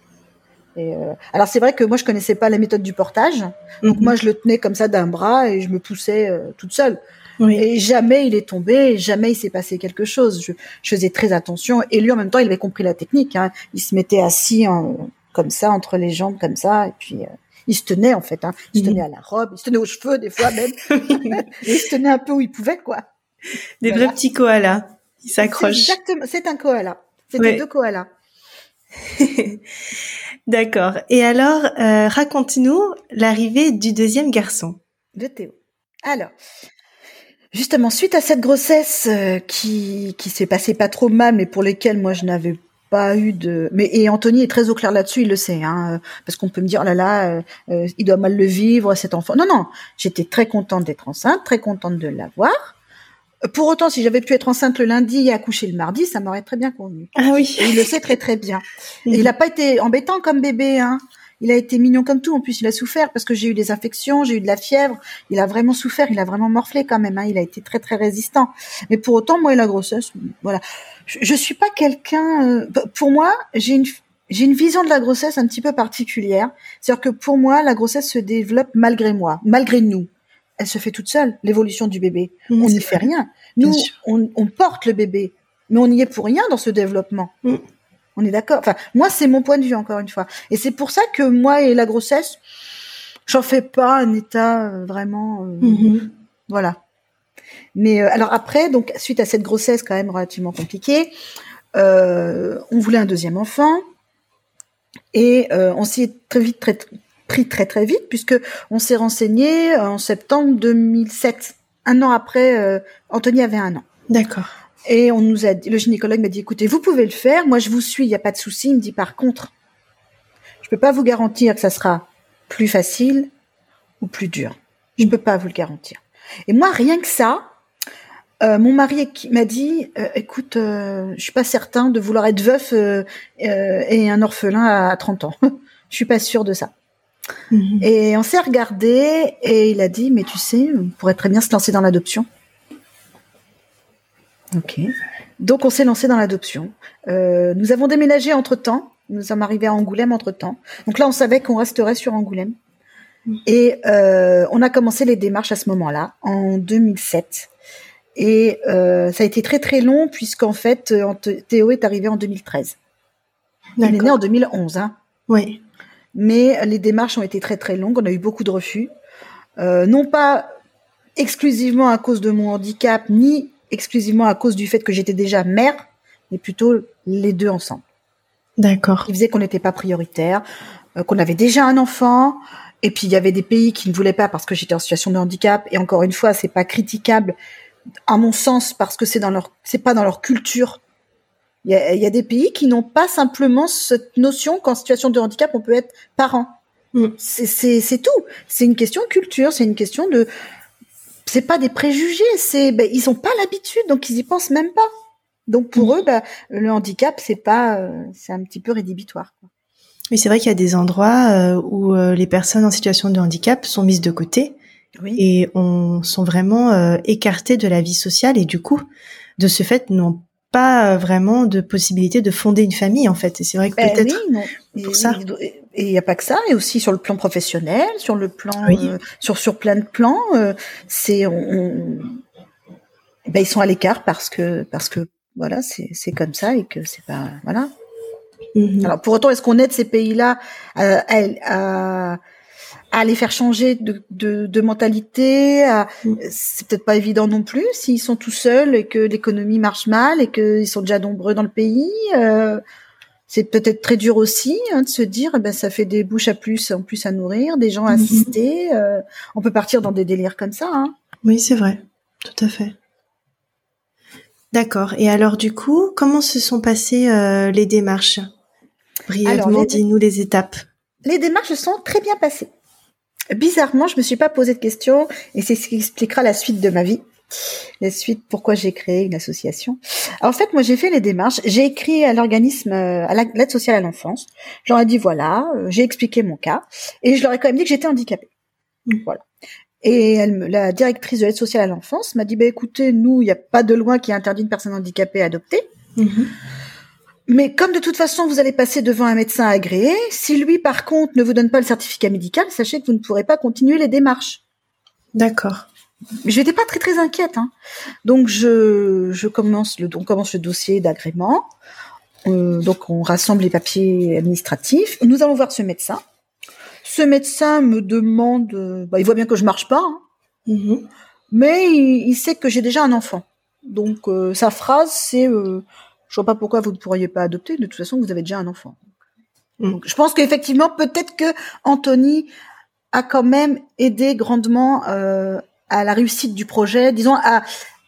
Alors c'est vrai que moi je connaissais pas la méthode du portage, donc moi je le tenais comme ça d'un bras et je me poussais toute seule. Oui. Et jamais il est tombé, jamais il s'est passé quelque chose. Je faisais très attention et lui en même temps il avait compris la technique. Hein. Il se mettait assis comme ça entre les jambes comme ça et puis il se tenait en fait. Hein. Il se tenait à la robe, il se tenait aux cheveux des fois même. Et il se tenait un peu où il pouvait quoi. Des vrais petits koalas. Il s'accroche. Exactement, c'est un koala. C'était 2 koalas. D'accord. Et alors, raconte-nous l'arrivée du deuxième garçon. De Théo. Alors, justement, suite à cette grossesse qui s'est passée pas trop mal, mais pour lesquelles moi je n'avais pas eu de... Et Anthony est très au clair là-dessus, il le sait, hein, parce qu'on peut me dire, oh là là, il doit mal le vivre, cet enfant. Non, j'étais très contente d'être enceinte, très contente de l'avoir. Pour autant, si j'avais pu être enceinte le lundi et accoucher le mardi, ça m'aurait très bien convenu. Ah oui. Et il le sait très très bien. Et il n'a pas été embêtant comme bébé, hein. Il a été mignon comme tout. En plus, il a souffert parce que j'ai eu des infections, j'ai eu de la fièvre. Il a vraiment souffert, il a vraiment morflé quand même, hein. Il a été très très résistant. Mais pour autant, moi et la grossesse, voilà. Je suis pas quelqu'un. Pour moi, j'ai une vision de la grossesse un petit peu particulière. C'est-à-dire que pour moi, la grossesse se développe malgré moi, malgré nous. Elle se fait toute seule, l'évolution du bébé. On n'y fait rien. Nous, on porte le bébé, mais on n'y est pour rien dans ce développement. On est d'accord. Enfin, moi, c'est mon point de vue, encore une fois. Et c'est pour ça que moi et la grossesse, j'en fais pas un état vraiment... Voilà. Mais alors après, donc suite à cette grossesse quand même relativement compliquée, on voulait un deuxième enfant. Et on s'y est pris très vite, puisque on s'est renseigné en septembre 2007. Un an après, Anthony avait 1 an. D'accord. Et on nous a dit, le gynécologue m'a dit, écoutez, vous pouvez le faire, moi je vous suis, il n'y a pas de souci. Il me dit, par contre, je peux pas vous garantir que ça sera plus facile ou plus dur. Je peux pas vous le garantir. Et moi, rien que ça, mon mari m'a dit, écoute, je suis pas certain de vouloir être veuf et un orphelin à 30 ans. Je suis pas sûre de ça. Et on s'est regardé et il a dit, mais tu sais, on pourrait très bien se lancer dans l'adoption. Ok. Donc on s'est lancé dans l'adoption. Nous avons déménagé entre-temps. Nous sommes arrivés à Angoulême entre-temps. Donc là, on savait qu'on resterait sur Angoulême. Et on a commencé les démarches à ce moment-là, en 2007. Et ça a été très très long puisqu'en fait, Théo est arrivé en 2013. D'accord. Il est né en 2011. Hein. Oui. Mais les démarches ont été très très longues. On a eu beaucoup de refus. Non pas exclusivement à cause de mon handicap, ni exclusivement à cause du fait que j'étais déjà mère, mais plutôt les deux ensemble. D'accord. Ils faisaient qu'on n'était pas prioritaire, qu'on avait déjà un enfant, et puis il y avait des pays qui ne voulaient pas parce que j'étais en situation de handicap, et encore une fois, c'est pas critiquable, à mon sens, parce que c'est pas dans leur culture. Il y a des pays qui n'ont pas simplement cette notion qu'en situation de handicap, on peut être parent. C'est tout. C'est une question de culture, c'est une question de... C'est pas des préjugés, ils ont pas l'habitude, donc ils y pensent même pas. Donc pour eux, le handicap, c'est un petit peu rédhibitoire, quoi. Oui, c'est vrai qu'il y a des endroits où les personnes en situation de handicap sont mises de côté et sont vraiment écartées de la vie sociale et du coup, de ce fait, n'ont pas vraiment de possibilité de fonder une famille, en fait. Et c'est vrai que peut-être pour ça. Et il n'y a pas que ça, et aussi sur le plan professionnel, sur le plan, sur plein de plans, ils sont à l'écart parce que voilà, c'est comme ça et que c'est pas, voilà. Alors pour autant, est-ce qu'on aide ces pays-là à les faire changer de mentalité? C'est peut-être pas évident non plus s'ils sont tout seuls et que l'économie marche mal et qu'ils sont déjà nombreux dans le pays. C'est peut-être très dur aussi de se dire, ça fait des bouches en plus à nourrir, des gens à assister. On peut partir dans des délires comme ça. Hein. Oui, c'est vrai, tout à fait. D'accord. Et alors du coup, comment se sont passées les démarches? Brièvement, dis-nous les étapes. Les démarches se sont très bien passées. Bizarrement, je me suis pas posé de questions et c'est ce qui expliquera la suite de ma vie. La suite, pourquoi j'ai créé une association. Alors, en fait, moi, j'ai fait les démarches. J'ai écrit à l'organisme, à l'aide sociale à l'enfance. Je leur ai dit, voilà, j'ai expliqué mon cas. Et je leur ai quand même dit que j'étais handicapée. Voilà. Et la directrice de l'aide sociale à l'enfance m'a dit, écoutez, nous, il n'y a pas de loi qui interdit une personne handicapée à adopter. Mais comme de toute façon, vous allez passer devant un médecin agréé, si lui, par contre, ne vous donne pas le certificat médical, sachez que vous ne pourrez pas continuer les démarches. D'accord. Je n'étais pas très très inquiète, hein. Donc on commence le dossier d'agrément. Donc on rassemble les papiers administratifs. Nous allons voir ce médecin. Ce médecin me demande, il voit bien que je marche pas, hein, mais il sait que j'ai déjà un enfant. Donc sa phrase c'est je vois pas pourquoi vous ne pourriez pas adopter. De toute façon, vous avez déjà un enfant. Donc, je pense qu'effectivement, peut-être que Anthony a quand même aidé grandement à la réussite du projet, disons à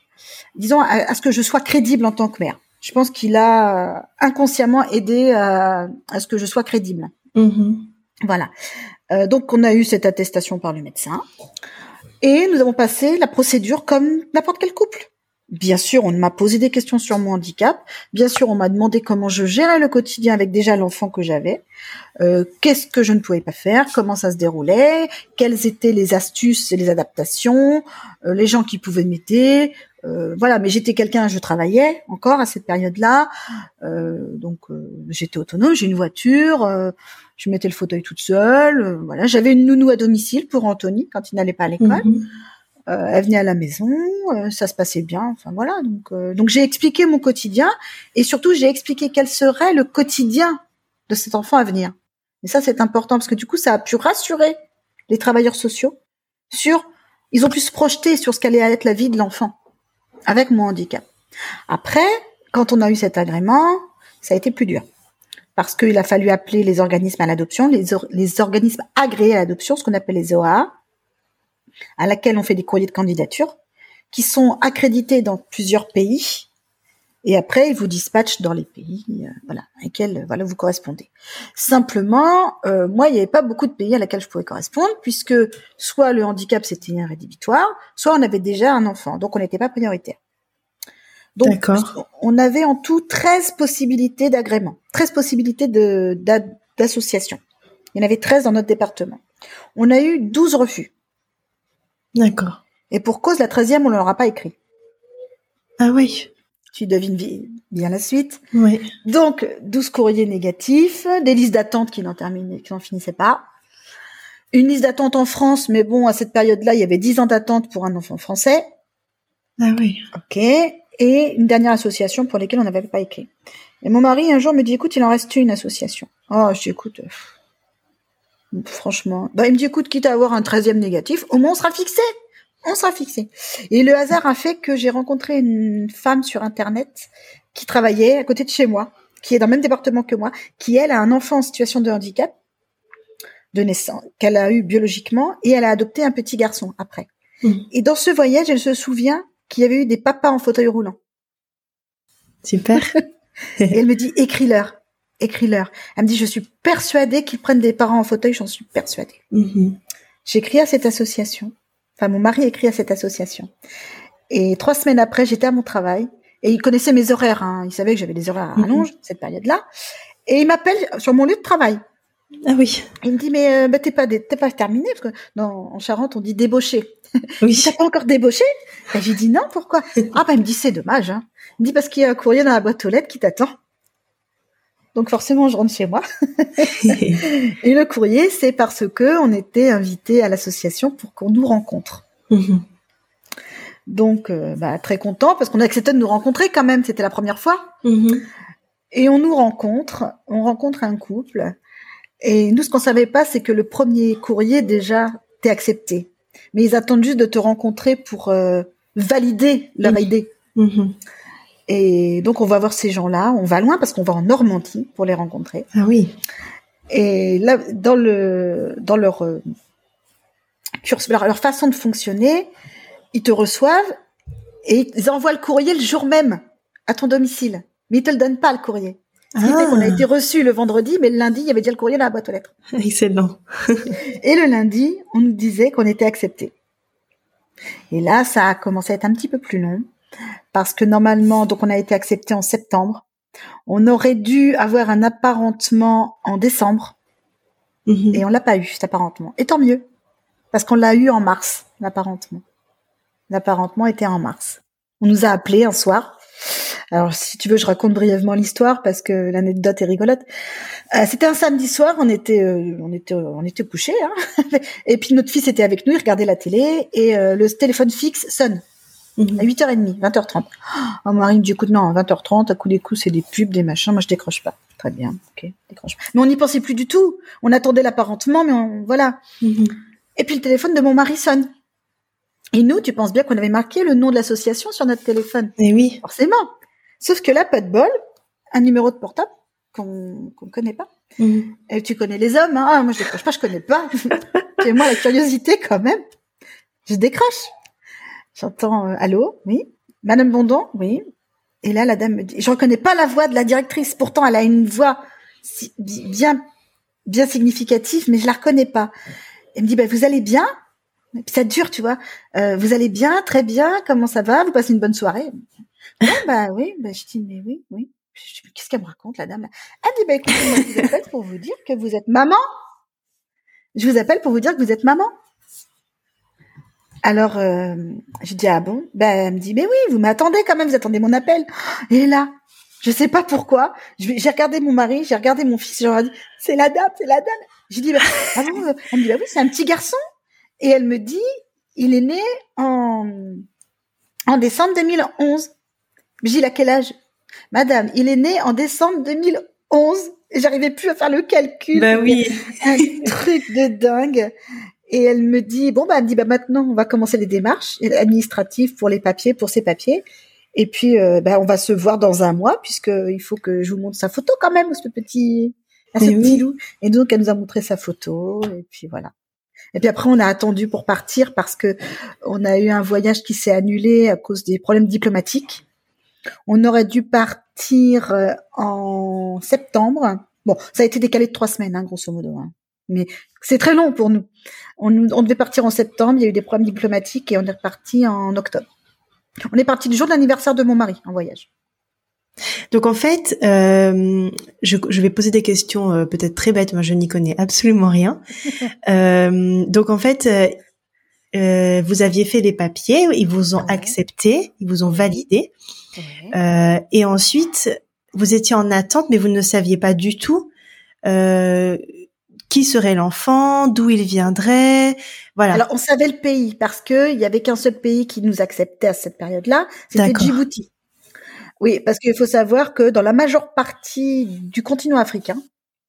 ce que je sois crédible en tant que mère. Je pense qu'il a inconsciemment aidé à ce que je sois crédible. Voilà. Donc, on a eu cette attestation par le médecin et nous avons passé la procédure comme n'importe quel couple. Bien sûr, on m'a posé des questions sur mon handicap. Bien sûr, on m'a demandé comment je gérais le quotidien avec déjà l'enfant que j'avais. Qu'est-ce que je ne pouvais pas faire, comment ça se déroulait, quelles étaient les astuces et les adaptations, les gens qui pouvaient m'aider. Voilà, mais j'étais quelqu'un, je travaillais encore à cette période-là. Donc, j'étais autonome, j'ai une voiture, je mettais le fauteuil toute seule. Voilà, j'avais une nounou à domicile pour Anthony quand il n'allait pas à l'école. Elle venait à la maison, ça se passait bien. Enfin voilà, donc j'ai expliqué mon quotidien et surtout j'ai expliqué quel serait le quotidien de cet enfant à venir. Et ça c'est important parce que du coup ça a pu rassurer les travailleurs sociaux ils ont pu se projeter sur ce qu'allait être la vie de l'enfant avec mon handicap. Après, quand on a eu cet agrément, ça a été plus dur parce qu'il a fallu appeler les organismes à l'adoption, les organismes agréés à l'adoption, ce qu'on appelle les OAA, à laquelle on fait des courriers de candidature, qui sont accrédités dans plusieurs pays, et après ils vous dispatchent dans les pays, à lesquels vous correspondez. Simplement, moi il n'y avait pas beaucoup de pays à laquelle je pouvais correspondre, puisque soit le handicap c'était rédhibitoire, soit on avait déjà un enfant, donc on n'était pas prioritaire. Donc D'accord. On avait en tout 13 possibilités d'agrément, 13 possibilités d'association. Il y en avait 13 dans notre département. On a eu 12 refus. D'accord. Et pour cause, la 13e, on ne leur a pas écrit. Ah oui. Tu devines bien la suite. Oui. Donc, 12 courriers négatifs, des listes d'attente qui n'en finissaient pas. Une liste d'attente en France, mais bon, à cette période-là, il y avait 10 ans d'attente pour un enfant français. Ah oui. Ok. Et une dernière association pour laquelle on n'avait pas écrit. Et mon mari, un jour, me dit, écoute, il en reste une association. Oh, je dis, écoute... Franchement, il me dit écoute, quitte à avoir un 13e négatif, au moins on sera fixé. Et le hasard a fait que j'ai rencontré une femme sur internet qui travaillait à côté de chez moi, qui est dans le même département que moi, qui elle a un enfant en situation de handicap de naissance qu'elle a eu biologiquement et elle a adopté un petit garçon après. Et dans ce voyage, elle se souvient qu'il y avait eu des papas en fauteuil roulant. Super. Et elle me dit écris-leur. Elle me dit, je suis persuadée qu'ils prennent des parents en fauteuil, j'en suis persuadée. J'écris à cette association. Enfin, mon mari écrit à cette association. Et 3 semaines après, j'étais à mon travail. Et il connaissait mes horaires, hein. Il savait que j'avais des horaires à rallonge, cette période-là. Et il m'appelle sur mon lieu de travail. Ah oui. Il me dit, mais t'es pas terminé, parce que en Charente, on dit débauché. Oui. T'as pas encore débauché? Et j'ai dit non, pourquoi? Il me dit, c'est dommage, hein. Il me dit, parce qu'il y a un courrier dans la boîte aux lettres qui t'attend. Donc forcément, je rentre chez moi. Et le courrier, c'est parce que on était invités à l'association pour qu'on nous rencontre. Donc, très content parce qu'on a accepté de nous rencontrer quand même. C'était la première fois. Et on rencontre un couple. Et nous, ce qu'on savait pas, c'est que le premier courrier déjà t'est accepté. Mais ils attendent juste de te rencontrer pour valider leur idée. Et donc, on va voir ces gens-là. On va loin parce qu'on va en Normandie pour les rencontrer. Ah oui. Et là, dans leur façon de fonctionner, ils te reçoivent et ils envoient le courrier le jour même à ton domicile. Mais ils te le donnent pas, le courrier. Ce qui fait qu'on a été reçus le vendredi, mais le lundi, il y avait déjà le courrier dans la boîte aux lettres. Excellent. Et le lundi, on nous disait qu'on était acceptés. Et là, ça a commencé à être un petit peu plus long. Parce que normalement, donc on a été accepté en septembre. On aurait dû avoir un apparentement en décembre. Et on l'a pas eu, cet apparentement. Et tant mieux. Parce qu'on l'a eu en mars, l'apparentement. L'apparentement était en mars. On nous a appelés un soir. Alors, si tu veux, je raconte brièvement l'histoire parce que l'anecdote est rigolote. C'était un samedi soir, on était couchés, hein. Et puis notre fils était avec nous, il regardait la télé et le téléphone fixe sonne. À 8h30, 20h30. Mon mari me dit, écoute, non, à 20h30, à coup des coups, c'est des pubs, des machins, moi je décroche pas. Très bien, ok, décroche pas. Mais on n'y pensait plus du tout. On attendait l'apparentement, mais voilà. Et puis le téléphone de mon mari sonne. Et nous, tu penses bien qu'on avait marqué le nom de l'association sur notre téléphone. Et oui. Forcément. Sauf que là, pas de bol, un numéro de portable qu'on connaît pas. Et tu connais les hommes, hein. Moi je décroche pas, je connais pas. Et moi, la curiosité quand même. Je décroche. J'entends allô, oui. Madame Bondon, oui. Et là, la dame me dit, je reconnais pas la voix de la directrice. Pourtant, elle a une voix bien significative, mais je la reconnais pas. Elle me dit, vous allez bien? Et puis ça dure, tu vois. Vous allez bien, très bien. Comment ça va? Vous passez une bonne soirée? Oui. Je dis mais oui. Je dis, qu'est-ce qu'elle me raconte, la dame là? Elle dit écoutez, moi je vous appelle pour vous dire que vous êtes maman. Je vous appelle pour vous dire que vous êtes maman. Alors je dis ah bon? Elle me dit mais oui, vous m'attendez quand même, vous attendez mon appel. Et là, je sais pas pourquoi, j'ai regardé mon mari, j'ai regardé mon fils, j'ai dit c'est la dame. J'ai dit ah bon? Elle me dit oui, c'est un petit garçon. Et elle me dit il est né en décembre 2011. Je dis il a quel âge? Madame, il est né en décembre 2011. Et j'arrivais plus à faire le calcul. Oui. Un truc de dingue. Et elle me dit, elle me dit, maintenant, on va commencer les démarches administratives pour les papiers, pour ces papiers. Et puis, on va se voir dans un mois, puisqu'il faut que je vous montre sa photo quand même, ce petit loup. Et donc, elle nous a montré sa photo. Et puis, voilà. Et puis après, on a attendu pour partir parce que on a eu un voyage qui s'est annulé à cause des problèmes diplomatiques. On aurait dû partir en septembre. Bon, ça a été décalé de 3 semaines, grosso modo. Mais c'est très long pour nous. On devait partir en septembre, il y a eu des problèmes diplomatiques et on est reparti en octobre. On est parti du jour de l'anniversaire de mon mari en voyage. Donc en fait, je vais poser des questions peut-être très bêtes, moi je n'y connais absolument rien. Donc en fait, vous aviez fait les papiers, ils vous ont accepté, ils vous ont validé. Et ensuite, vous étiez en attente, mais vous ne saviez pas du tout qui serait l'enfant, d'où il viendrait. Voilà. Alors, on savait le pays parce que il y avait qu'un seul pays qui nous acceptait à cette période-là, c'était Djibouti. Oui, parce qu'il faut savoir que dans la majeure partie du continent africain,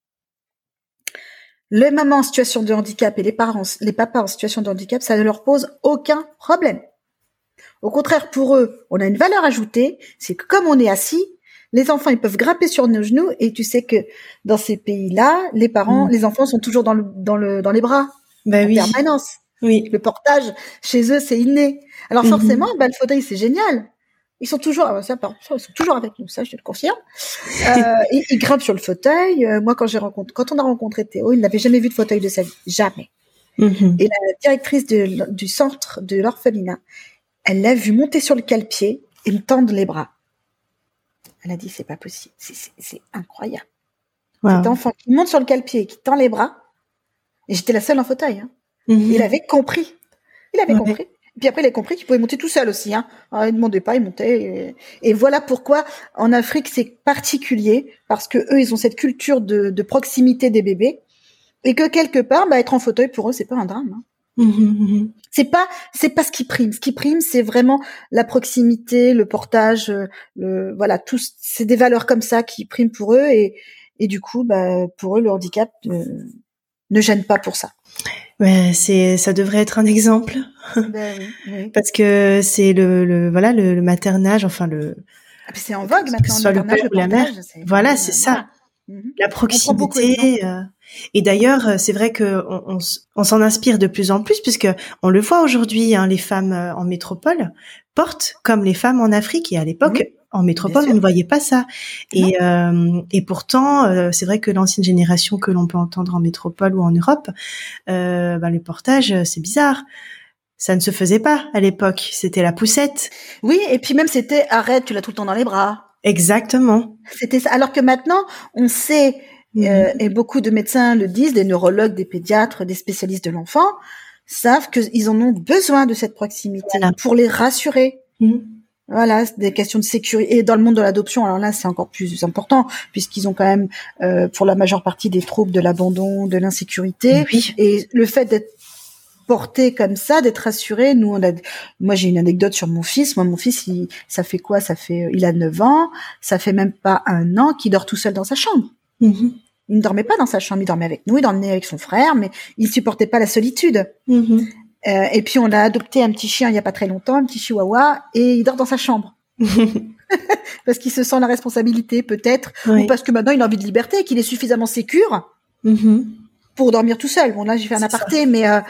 les mamans en situation de handicap et les papas en situation de handicap, ça ne leur pose aucun problème. Au contraire, pour eux, on a une valeur ajoutée, c'est que comme on est assis, les enfants, ils peuvent grimper sur nos genoux et tu sais que dans ces pays-là, les parents, les enfants sont toujours dans les bras, en permanence. Oui. Le portage, chez eux, c'est inné. Alors forcément, le fauteuil, c'est génial. Ils sont toujours, ils sont toujours avec nous, ça, je te le confirme. Ils grimpent sur le fauteuil. Moi, quand on a rencontré Théo, il n'avait jamais vu de fauteuil de sa vie. Jamais. Et la directrice du centre de l'orphelinat, elle l'a vu monter sur le cale-pied et me tendre les bras. Elle a dit, c'est pas possible. C'est incroyable. Wow. Cet enfant qui monte sur le cale-pied et qui tend les bras. Et j'étais la seule en fauteuil. Il avait compris. Il avait compris. Et puis après, il a compris qu'il pouvait monter tout seul aussi. Alors, il ne demandait pas, il montait. Et voilà pourquoi, en Afrique, c'est particulier. Parce que eux, ils ont cette culture de proximité des bébés. Et que quelque part, être en fauteuil, pour eux, c'est pas un drame. C'est pas ce qui prime. Ce qui prime, c'est vraiment la proximité, le portage, tout, c'est des valeurs comme ça qui priment pour eux et du coup, pour eux, le handicap ne gêne pas pour ça. Ouais, ça devrait être un exemple. Oui. Parce que c'est le maternage, enfin c'est en vogue maintenant. Soit le père ou la mère. Voilà, c'est ça. La proximité. Et d'ailleurs, c'est vrai que on s'en inspire de plus en plus puisque on le voit aujourd'hui, les femmes en métropole portent comme les femmes en Afrique. Et à l'époque, en métropole, on ne voyait pas ça. Et pourtant, c'est vrai que l'ancienne génération que l'on peut entendre en métropole ou en Europe, le portage, c'est bizarre. Ça ne se faisait pas à l'époque. C'était la poussette. Oui, et puis même c'était arrête, tu l'as tout le temps dans les bras. Exactement. C'était ça. Alors que maintenant, on sait, et beaucoup de médecins le disent, des neurologues, des pédiatres, des spécialistes de l'enfant, savent qu'ils en ont besoin de cette proximité pour les rassurer. Voilà, des questions de sécurité. Et dans le monde de l'adoption, alors là, c'est encore plus important, puisqu'ils ont quand même, pour la majeure partie, des troubles de l'abandon, de l'insécurité. Et le fait d'être porté comme ça, d'être rassuré. Moi, j'ai une anecdote sur mon fils. Moi, mon fils, il a 9 ans. Ça fait même pas 1 an qu'il dort tout seul dans sa chambre. Il ne dormait pas dans sa chambre. Il dormait avec nous. Il dormait avec son frère, mais il supportait pas la solitude. Et puis, on a adopté un petit chien il y a pas très longtemps, un petit chihuahua, et il dort dans sa chambre. Parce qu'il se sent la responsabilité, peut-être, ou parce que maintenant, il a envie de liberté, qu'il est suffisamment sécure. Pour dormir tout seul. Bon, là, j'ai fait un aparté,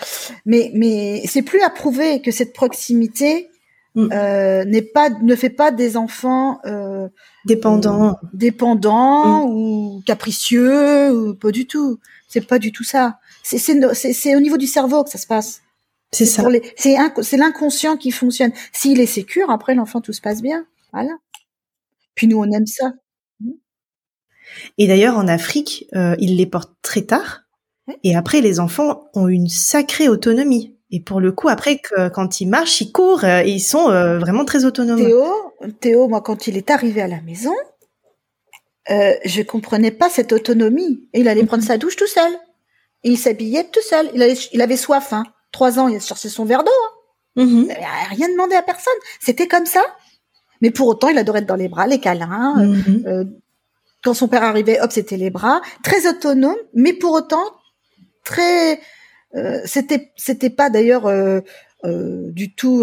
mais c'est plus à prouver que cette proximité ne fait pas des enfants dépendants ou capricieux, ou pas du tout. C'est pas du tout ça. C'est au niveau du cerveau que ça se passe. C'est ça. C'est l'inconscient qui fonctionne. S'il est sécure, après l'enfant, tout se passe bien. Voilà. Puis nous, on aime ça. Et d'ailleurs, en Afrique, ils les portent très tard. Et après, les enfants ont une sacrée autonomie. Et pour le coup, après, quand ils marchent, ils courent, et ils sont vraiment très autonomes. Théo, moi, quand il est arrivé à la maison, je comprenais pas cette autonomie. Et il allait prendre sa douche tout seul. Et il s'habillait tout seul. Il avait soif, hein. 3 ans, il a cherché son verre d'eau. Hein. Il n'avait rien demandé à personne. C'était comme ça. Mais pour autant, il adorait être dans les bras, les câlins. Quand son père arrivait, hop, c'était les bras. Très autonome, mais pour autant, très... c'était pas d'ailleurs du tout...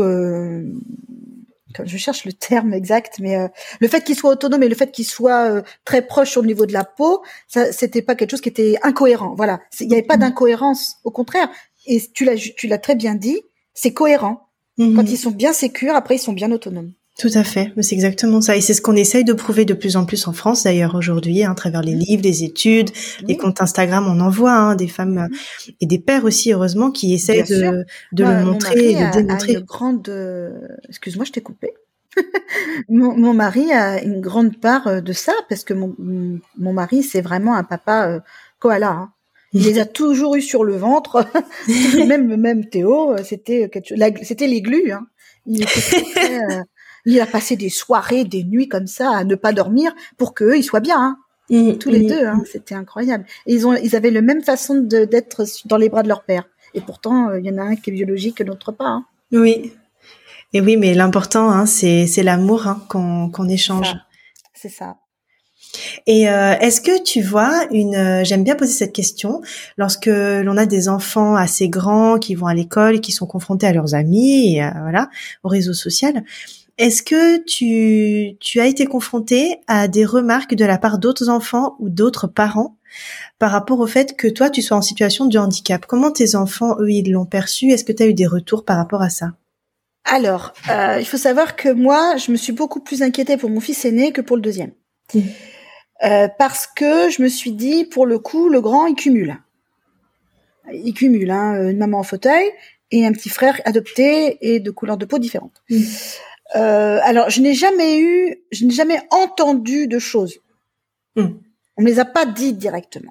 je cherche le terme exact, mais le fait qu'il soit autonome et le fait qu'il soit très proche au niveau de la peau, ça, c'était pas quelque chose qui était incohérent. Voilà, il n'y avait pas d'incohérence. Au contraire, et tu l'as très bien dit, c'est cohérent. Quand ils sont bien sécures, après ils sont bien autonomes. Tout à fait, mais c'est exactement ça. Et c'est ce qu'on essaye de prouver de plus en plus en France, d'ailleurs, aujourd'hui, à travers les livres, les études, les comptes Instagram, on en voit des femmes et des pères aussi, heureusement, qui essayent de le montrer et de démontrer. A une grande... Excuse-moi, je t'ai coupé. Mon mari a une grande part de ça, parce que mon mari, c'est vraiment un papa koala. Hein. Il les a toujours eu sur le ventre. même Théo, c'était les glues. Hein. Il était très... il a passé des soirées, des nuits comme ça à ne pas dormir pour qu'eux, ils soient bien. Hein. Tous les deux, hein, c'était incroyable. Et ils avaient la même façon d'être dans les bras de leur père. Et pourtant, il y en a un qui est biologique et l'autre pas. Hein. Oui. Et oui, mais l'important, c'est l'amour qu'on échange. C'est ça. Et est-ce que tu vois j'aime bien poser cette question, lorsque l'on a des enfants assez grands qui vont à l'école, qui sont confrontés à leurs amis et au réseau social. Est-ce que tu as été confronté à des remarques de la part d'autres enfants ou d'autres parents par rapport au fait que toi, tu sois en situation de handicap? Comment tes enfants, eux, ils l'ont perçu? Est-ce que tu as eu des retours par rapport à ça? Alors, il faut savoir que moi, je me suis beaucoup plus inquiétée pour mon fils aîné que pour le deuxième. Parce que je me suis dit, pour le coup, le grand, il cumule. Il cumule, une maman en fauteuil et un petit frère adopté et de couleur de peau différente. Alors, je n'ai jamais entendu de choses. On ne les a pas dites directement.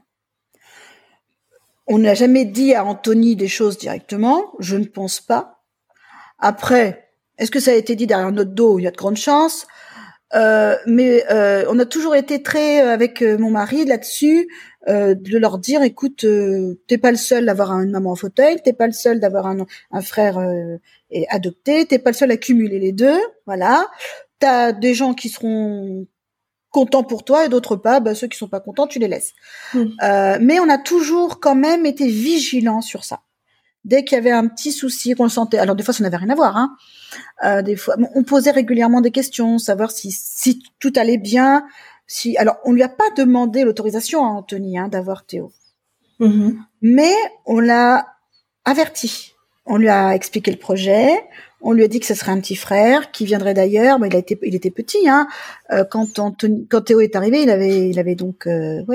On n'a jamais dit à Anthony des choses directement, je ne pense pas. Après, est-ce que ça a été dit derrière notre dos? Il y a de grandes chances. Mais on a toujours été très avec mon mari là-dessus, de leur dire, écoute, t'es pas le seul d'avoir une maman en fauteuil, t'es pas le seul d'avoir un frère adopté, t'es pas le seul à cumuler les deux, voilà. T'as des gens qui seront contents pour toi et d'autres pas, ceux qui sont pas contents, tu les laisses. Mais on a toujours quand même été vigilants sur ça. Dès qu'il y avait un petit souci qu'on sentait, alors des fois ça n'avait rien à voir, des fois on posait régulièrement des questions, savoir si tout allait bien, alors on lui a pas demandé l'autorisation à Anthony d'avoir Théo, mais on l'a averti, on lui a expliqué le projet, on lui a dit que ce serait un petit frère qui viendrait d'ailleurs, mais il était petit, quand Théo est arrivé, il avait donc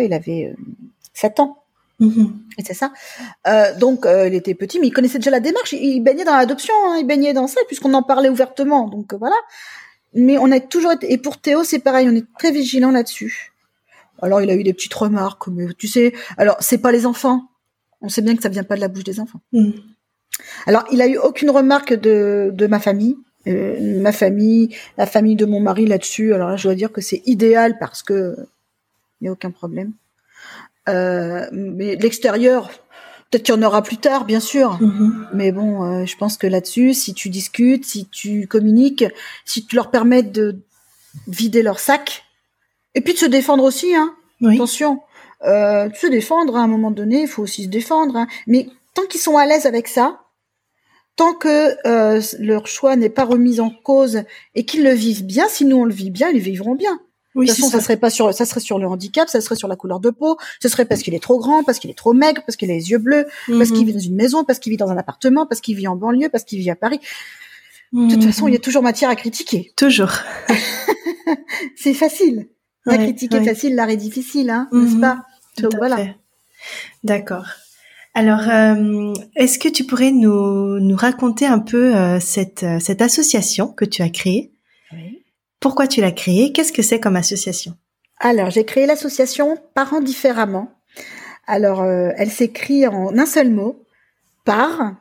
7 ans. Et c'est ça. Donc il était petit, mais il connaissait déjà la démarche. Il baignait dans l'adoption, il baignait dans ça, puisqu'on en parlait ouvertement. Donc voilà. Mais on a toujours été. Et pour Théo, c'est pareil, on est très vigilant là-dessus. Alors il a eu des petites remarques, mais tu sais. Alors c'est pas les enfants. On sait bien que ça vient pas de la bouche des enfants. Alors il a eu aucune remarque de ma famille. La famille de mon mari là-dessus. Alors là, je dois dire que c'est idéal parce que il y a aucun problème. Mais l'extérieur, peut-être qu'il y en aura plus tard, bien sûr. Mais bon, je pense que là-dessus, si tu discutes, si tu communiques, si tu leur permets de vider leur sac, et puis de se défendre aussi, attention, se défendre à un moment donné, il faut aussi se défendre. Mais tant qu'ils sont à l'aise avec ça, tant que leur choix n'est pas remis en cause et qu'ils le vivent bien, si nous on le vit bien, ils vivront bien. Oui, de toute façon, ça serait sur le handicap, ça serait sur la couleur de peau, ce serait parce qu'il est trop grand, parce qu'il est trop maigre, parce qu'il a les yeux bleus, parce qu'il vit dans une maison, parce qu'il vit dans un appartement, parce qu'il vit en banlieue, parce qu'il vit à Paris. De toute façon, il y a toujours matière à critiquer. Toujours. C'est facile. La critique est facile, l'art est difficile, n'est-ce pas? Donc Tout à fait. D'accord. Alors, est-ce que tu pourrais nous raconter un peu cette association que tu as créée? Oui. Pourquoi tu l'as créée? Qu'est-ce que c'est comme association? Alors, j'ai créé l'association Parents différemment. Alors, elle s'écrit en un seul mot, par,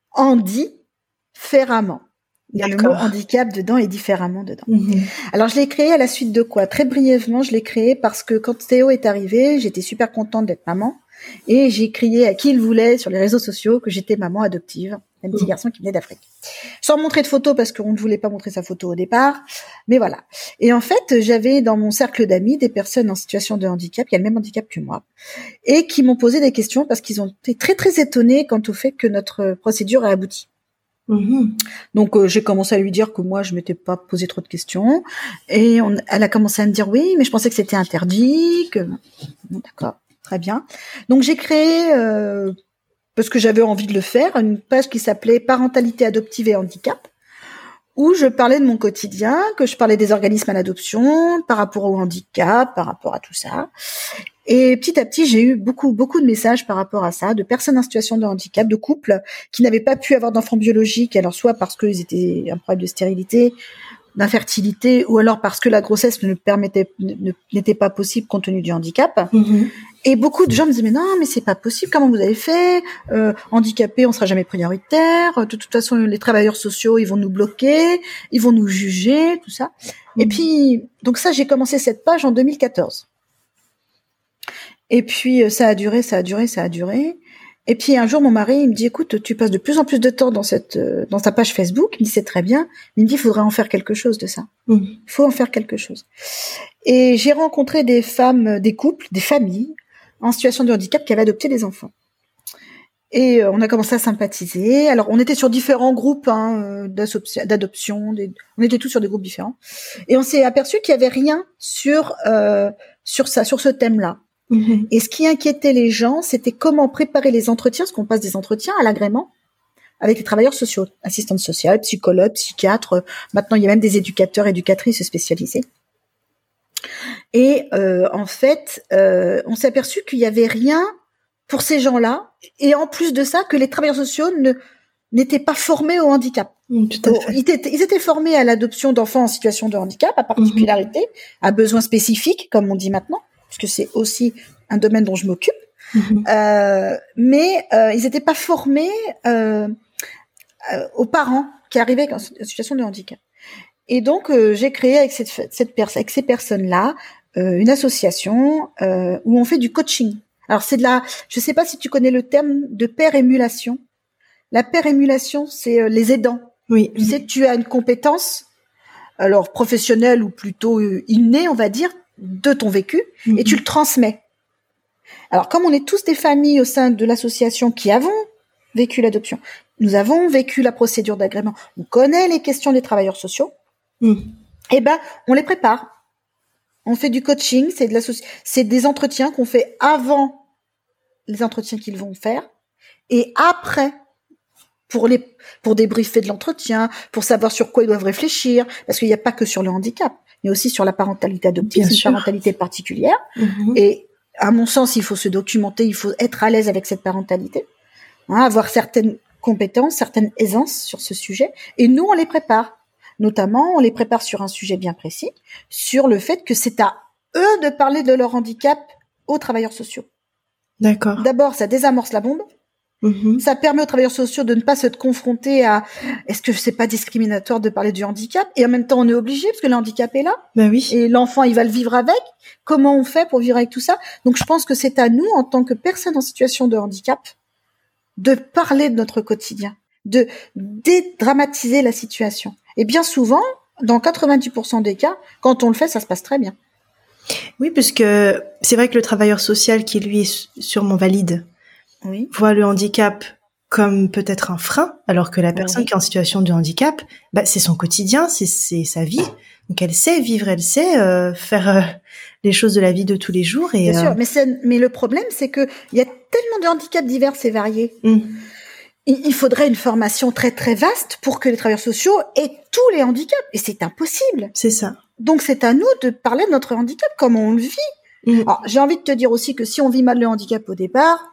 différemment. Il y a le mot handicap dedans et différemment dedans. Alors, je l'ai créé à la suite de quoi? Très brièvement, je l'ai créé parce que quand Théo est arrivé, j'étais super contente d'être maman. Et j'ai crié à qui il voulait sur les réseaux sociaux que j'étais maman adoptive, un petit garçon qui venait d'Afrique. Sans montrer de photo parce qu'on ne voulait pas montrer sa photo au départ, mais voilà. Et en fait, j'avais dans mon cercle d'amis des personnes en situation de handicap, qui a le même handicap que moi, et qui m'ont posé des questions parce qu'ils ont été très très étonnés quant au fait que notre procédure a abouti. Donc j'ai commencé à lui dire que moi je m'étais pas posé trop de questions, et elle a commencé à me dire oui, mais je pensais que c'était interdit, que bon, d'accord. Très bien. Donc j'ai créé, parce que j'avais envie de le faire, une page qui s'appelait Parentalité adoptive et handicap, où je parlais de mon quotidien, que je parlais des organismes à l'adoption, par rapport au handicap, par rapport à tout ça. Et petit à petit, j'ai eu beaucoup de messages par rapport à ça, de personnes en situation de handicap, de couples qui n'avaient pas pu avoir d'enfants biologiques, alors soit parce qu'ils étaient un problème de stérilité, d'infertilité, ou alors parce que la grossesse n'était pas possible compte tenu du handicap. Et beaucoup de gens me disaient, mais non, mais c'est pas possible, comment vous avez fait? Handicapés, on sera jamais prioritaire. De toute façon, les travailleurs sociaux, ils vont nous bloquer, ils vont nous juger, tout ça. Et puis, donc ça, j'ai commencé cette page en 2014. Et puis, ça a duré. Et puis, un jour, mon mari, il me dit, écoute, tu passes de plus en plus de temps dans ta page Facebook. Il me dit, c'est très bien. Il me dit, il faudrait en faire quelque chose de ça. Il faut en faire quelque chose. Et j'ai rencontré des femmes, des couples, des familles en situation de handicap qui avaient adopté des enfants. Et on a commencé à sympathiser. Alors, on était sur différents groupes d'adoption. On était tous sur des groupes différents. Et on s'est aperçu qu'il y avait rien sur ce thème-là. Et ce qui inquiétait les gens, c'était comment préparer les entretiens, parce qu'on passe des entretiens à l'agrément avec les travailleurs sociaux, assistantes sociales, psychologues, psychiatres. Maintenant, il y a même des éducateurs, éducatrices spécialisés. Et en fait, on s'est aperçu qu'il y avait rien pour ces gens-là, et en plus de ça, que les travailleurs sociaux n'étaient pas formés au handicap. Tout à fait. Ils étaient formés à l'adoption d'enfants en situation de handicap, à particularité, à besoins spécifiques, comme on dit maintenant, parce que c'est aussi un domaine dont je m'occupe. Mais ils n'étaient pas formés aux parents qui arrivaient en situation de handicap. Et donc, j'ai créé avec ces personnes-là une association où on fait du coaching. Alors, je sais pas si tu connais le terme de pair-émulation. La pair-émulation, c'est les aidants. Oui. Tu sais, tu as une compétence, alors professionnelle ou plutôt innée, on va dire, de ton vécu, et tu le transmets. Alors, comme on est tous des familles au sein de l'association qui avons vécu l'adoption, nous avons vécu la procédure d'agrément, on connaît les questions des travailleurs sociaux, et ben, on les prépare. On fait du coaching, c'est des entretiens qu'on fait avant les entretiens qu'ils vont faire, et après, pour débriefer de l'entretien, pour savoir sur quoi ils doivent réfléchir, parce qu'il n'y a pas que sur le handicap, mais aussi sur la parentalité adoptive, c'est une parentalité particulière. Et à mon sens, il faut se documenter, il faut être à l'aise avec cette parentalité, avoir certaines compétences, certaines aisances sur ce sujet. Et nous, on les prépare. Notamment, on les prépare sur un sujet bien précis, sur le fait que c'est à eux de parler de leur handicap aux travailleurs sociaux. D'accord. D'abord, ça désamorce la bombe. Ça permet aux travailleurs sociaux de ne pas se confronter à est-ce que c'est pas discriminatoire de parler du handicap, et en même temps on est obligé parce que le handicap est là. Ben oui. Et l'enfant il va le vivre avec. Comment on fait pour vivre avec tout ça? Donc je pense que c'est à nous en tant que personnes en situation de handicap de parler de notre quotidien, de dédramatiser la situation. Et bien souvent, dans 90% des cas, quand on le fait, ça se passe très bien. Oui, parce que c'est vrai que le travailleur social qui lui est sûrement valide voit le handicap comme peut-être un frein, alors que la personne qui est en situation de handicap, c'est son quotidien, c'est sa vie. Donc elle sait vivre, elle sait faire les choses de la vie de tous les jours. Et, bien sûr, mais le problème, c'est que il y a tellement de handicaps divers et variés. Il faudrait une formation très très vaste pour que les travailleurs sociaux aient tous les handicaps, et c'est impossible. C'est ça. Donc c'est à nous de parler de notre handicap, comment on le vit. Alors, j'ai envie de te dire aussi que si on vit mal le handicap au départ,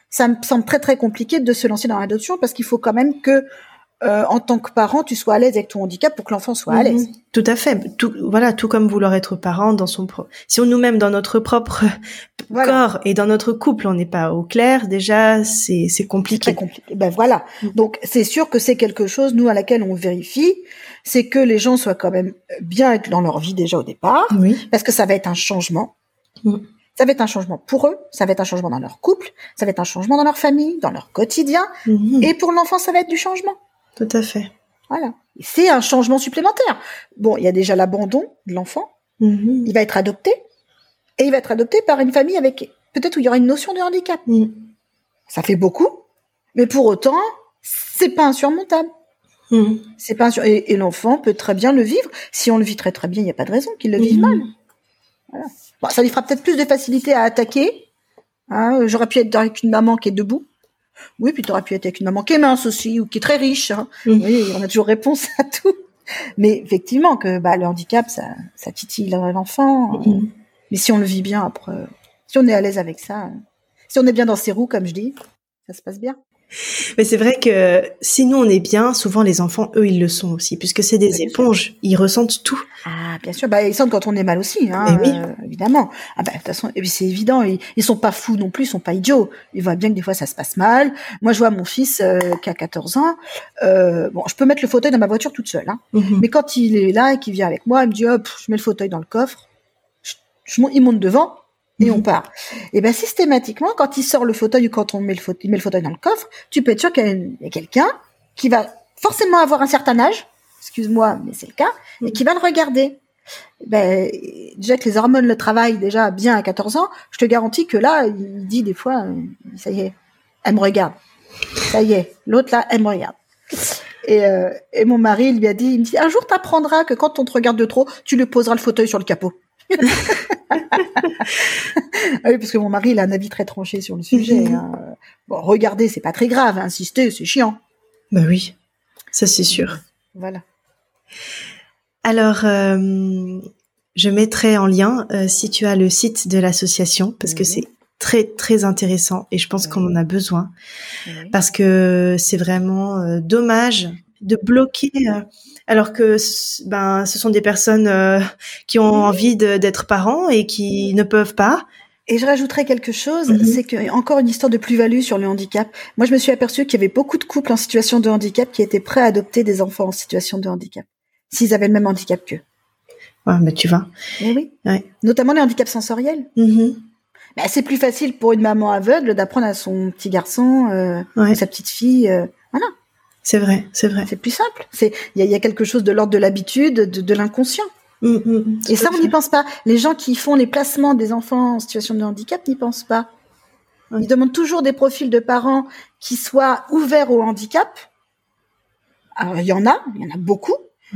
ça me semble très très compliqué de se lancer dans l'adoption parce qu'il faut quand même que en tant que parent, tu sois à l'aise avec ton handicap pour que l'enfant soit à l'aise. Tout à fait. Tout comme vouloir être parent si on nous-mêmes dans notre propre corps et dans notre couple, on n'est pas au clair, déjà, c'est compliqué. C'est très compliqué. Ben voilà. Donc, c'est sûr que c'est quelque chose, nous, à laquelle on vérifie, c'est que les gens soient quand même bien dans leur vie déjà au départ. Oui. Parce que ça va être un changement. Ça va être un changement pour eux, ça va être un changement dans leur couple, ça va être un changement dans leur famille, dans leur quotidien. Et pour l'enfant, ça va être du changement. Tout à fait. Voilà. C'est un changement supplémentaire. Bon, il y a déjà l'abandon de l'enfant. Il va être adopté. Et il va être adopté par une famille avec, peut-être où il y aura une notion de handicap. Ça fait beaucoup. Mais pour autant, c'est pas insurmontable. C'est pas et l'enfant peut très bien le vivre. Si on le vit très très bien, il n'y a pas de raison qu'il le vive mal. Voilà. Bon, ça lui fera peut-être plus de facilité à attaquer. Hein, j'aurais pu être avec une maman qui est debout. Oui, puis tu aurais pu être avec une maman qui est mince aussi, ou qui est très riche. Hein. Oui, on a toujours réponse à tout. Mais effectivement, que le handicap, ça titille l'enfant. Mais si on le vit bien après, si on est à l'aise avec ça, si on est bien dans ses roues, comme je dis, ça se passe bien. Mais c'est vrai que si nous on est bien, souvent les enfants, eux, ils le sont aussi, puisque c'est des éponges, ils ressentent tout. Ah, bien sûr, ils sentent quand on est mal aussi, hein, évidemment. Ah de toute façon, et puis c'est évident, ils sont pas fous non plus, ils sont pas idiots. Ils voient bien que des fois ça se passe mal. Moi, je vois mon fils qui a 14 ans. Je peux mettre le fauteuil dans ma voiture toute seule, hein. Mais quand il est là et qu'il vient avec moi, il me dit, je mets le fauteuil dans le coffre. Il monte devant. Et on part. Et systématiquement, quand il sort le fauteuil ou quand il met le fauteuil dans le coffre, tu peux être sûr qu'il y a quelqu'un qui va forcément avoir un certain âge, excuse-moi, mais c'est le cas, et qui va le regarder. Déjà que les hormones le travaillent déjà bien à 14 ans, je te garantis que là, il dit des fois, ça y est, elle me regarde. Ça y est, l'autre là, elle me regarde. Et mon mari, il me dit, un jour t'apprendras que quand on te regarde de trop, tu lui poseras le fauteuil sur le capot. Oui, parce que mon mari, il a un avis très tranché sur le sujet. Hein. Bon, regarder, c'est pas très grave. Insister, c'est chiant. Bah oui, ça c'est sûr. Voilà. Alors, je mettrai en lien si tu as le site de l'association, parce que c'est très très intéressant et je pense qu'on en a besoin, parce que c'est vraiment dommage de bloquer. Alors que ce sont des personnes qui ont envie d'être parents et qui ne peuvent pas. Et je rajouterais quelque chose, c'est que encore une histoire de plus-value sur le handicap. Moi, je me suis aperçue qu'il y avait beaucoup de couples en situation de handicap qui étaient prêts à adopter des enfants en situation de handicap, s'ils avaient le même handicap qu'eux. Ouais, mais tu vois. Oui. Notamment les handicaps sensoriels. C'est plus facile pour une maman aveugle d'apprendre à son petit garçon, à sa petite fille, voilà. C'est vrai. C'est plus simple. Il y a quelque chose de l'ordre de l'habitude, de l'inconscient. Et ça, on n'y pense pas. Les gens qui font les placements des enfants en situation de handicap n'y pensent pas. Ils demandent toujours des profils de parents qui soient ouverts au handicap. Alors, il y en a beaucoup.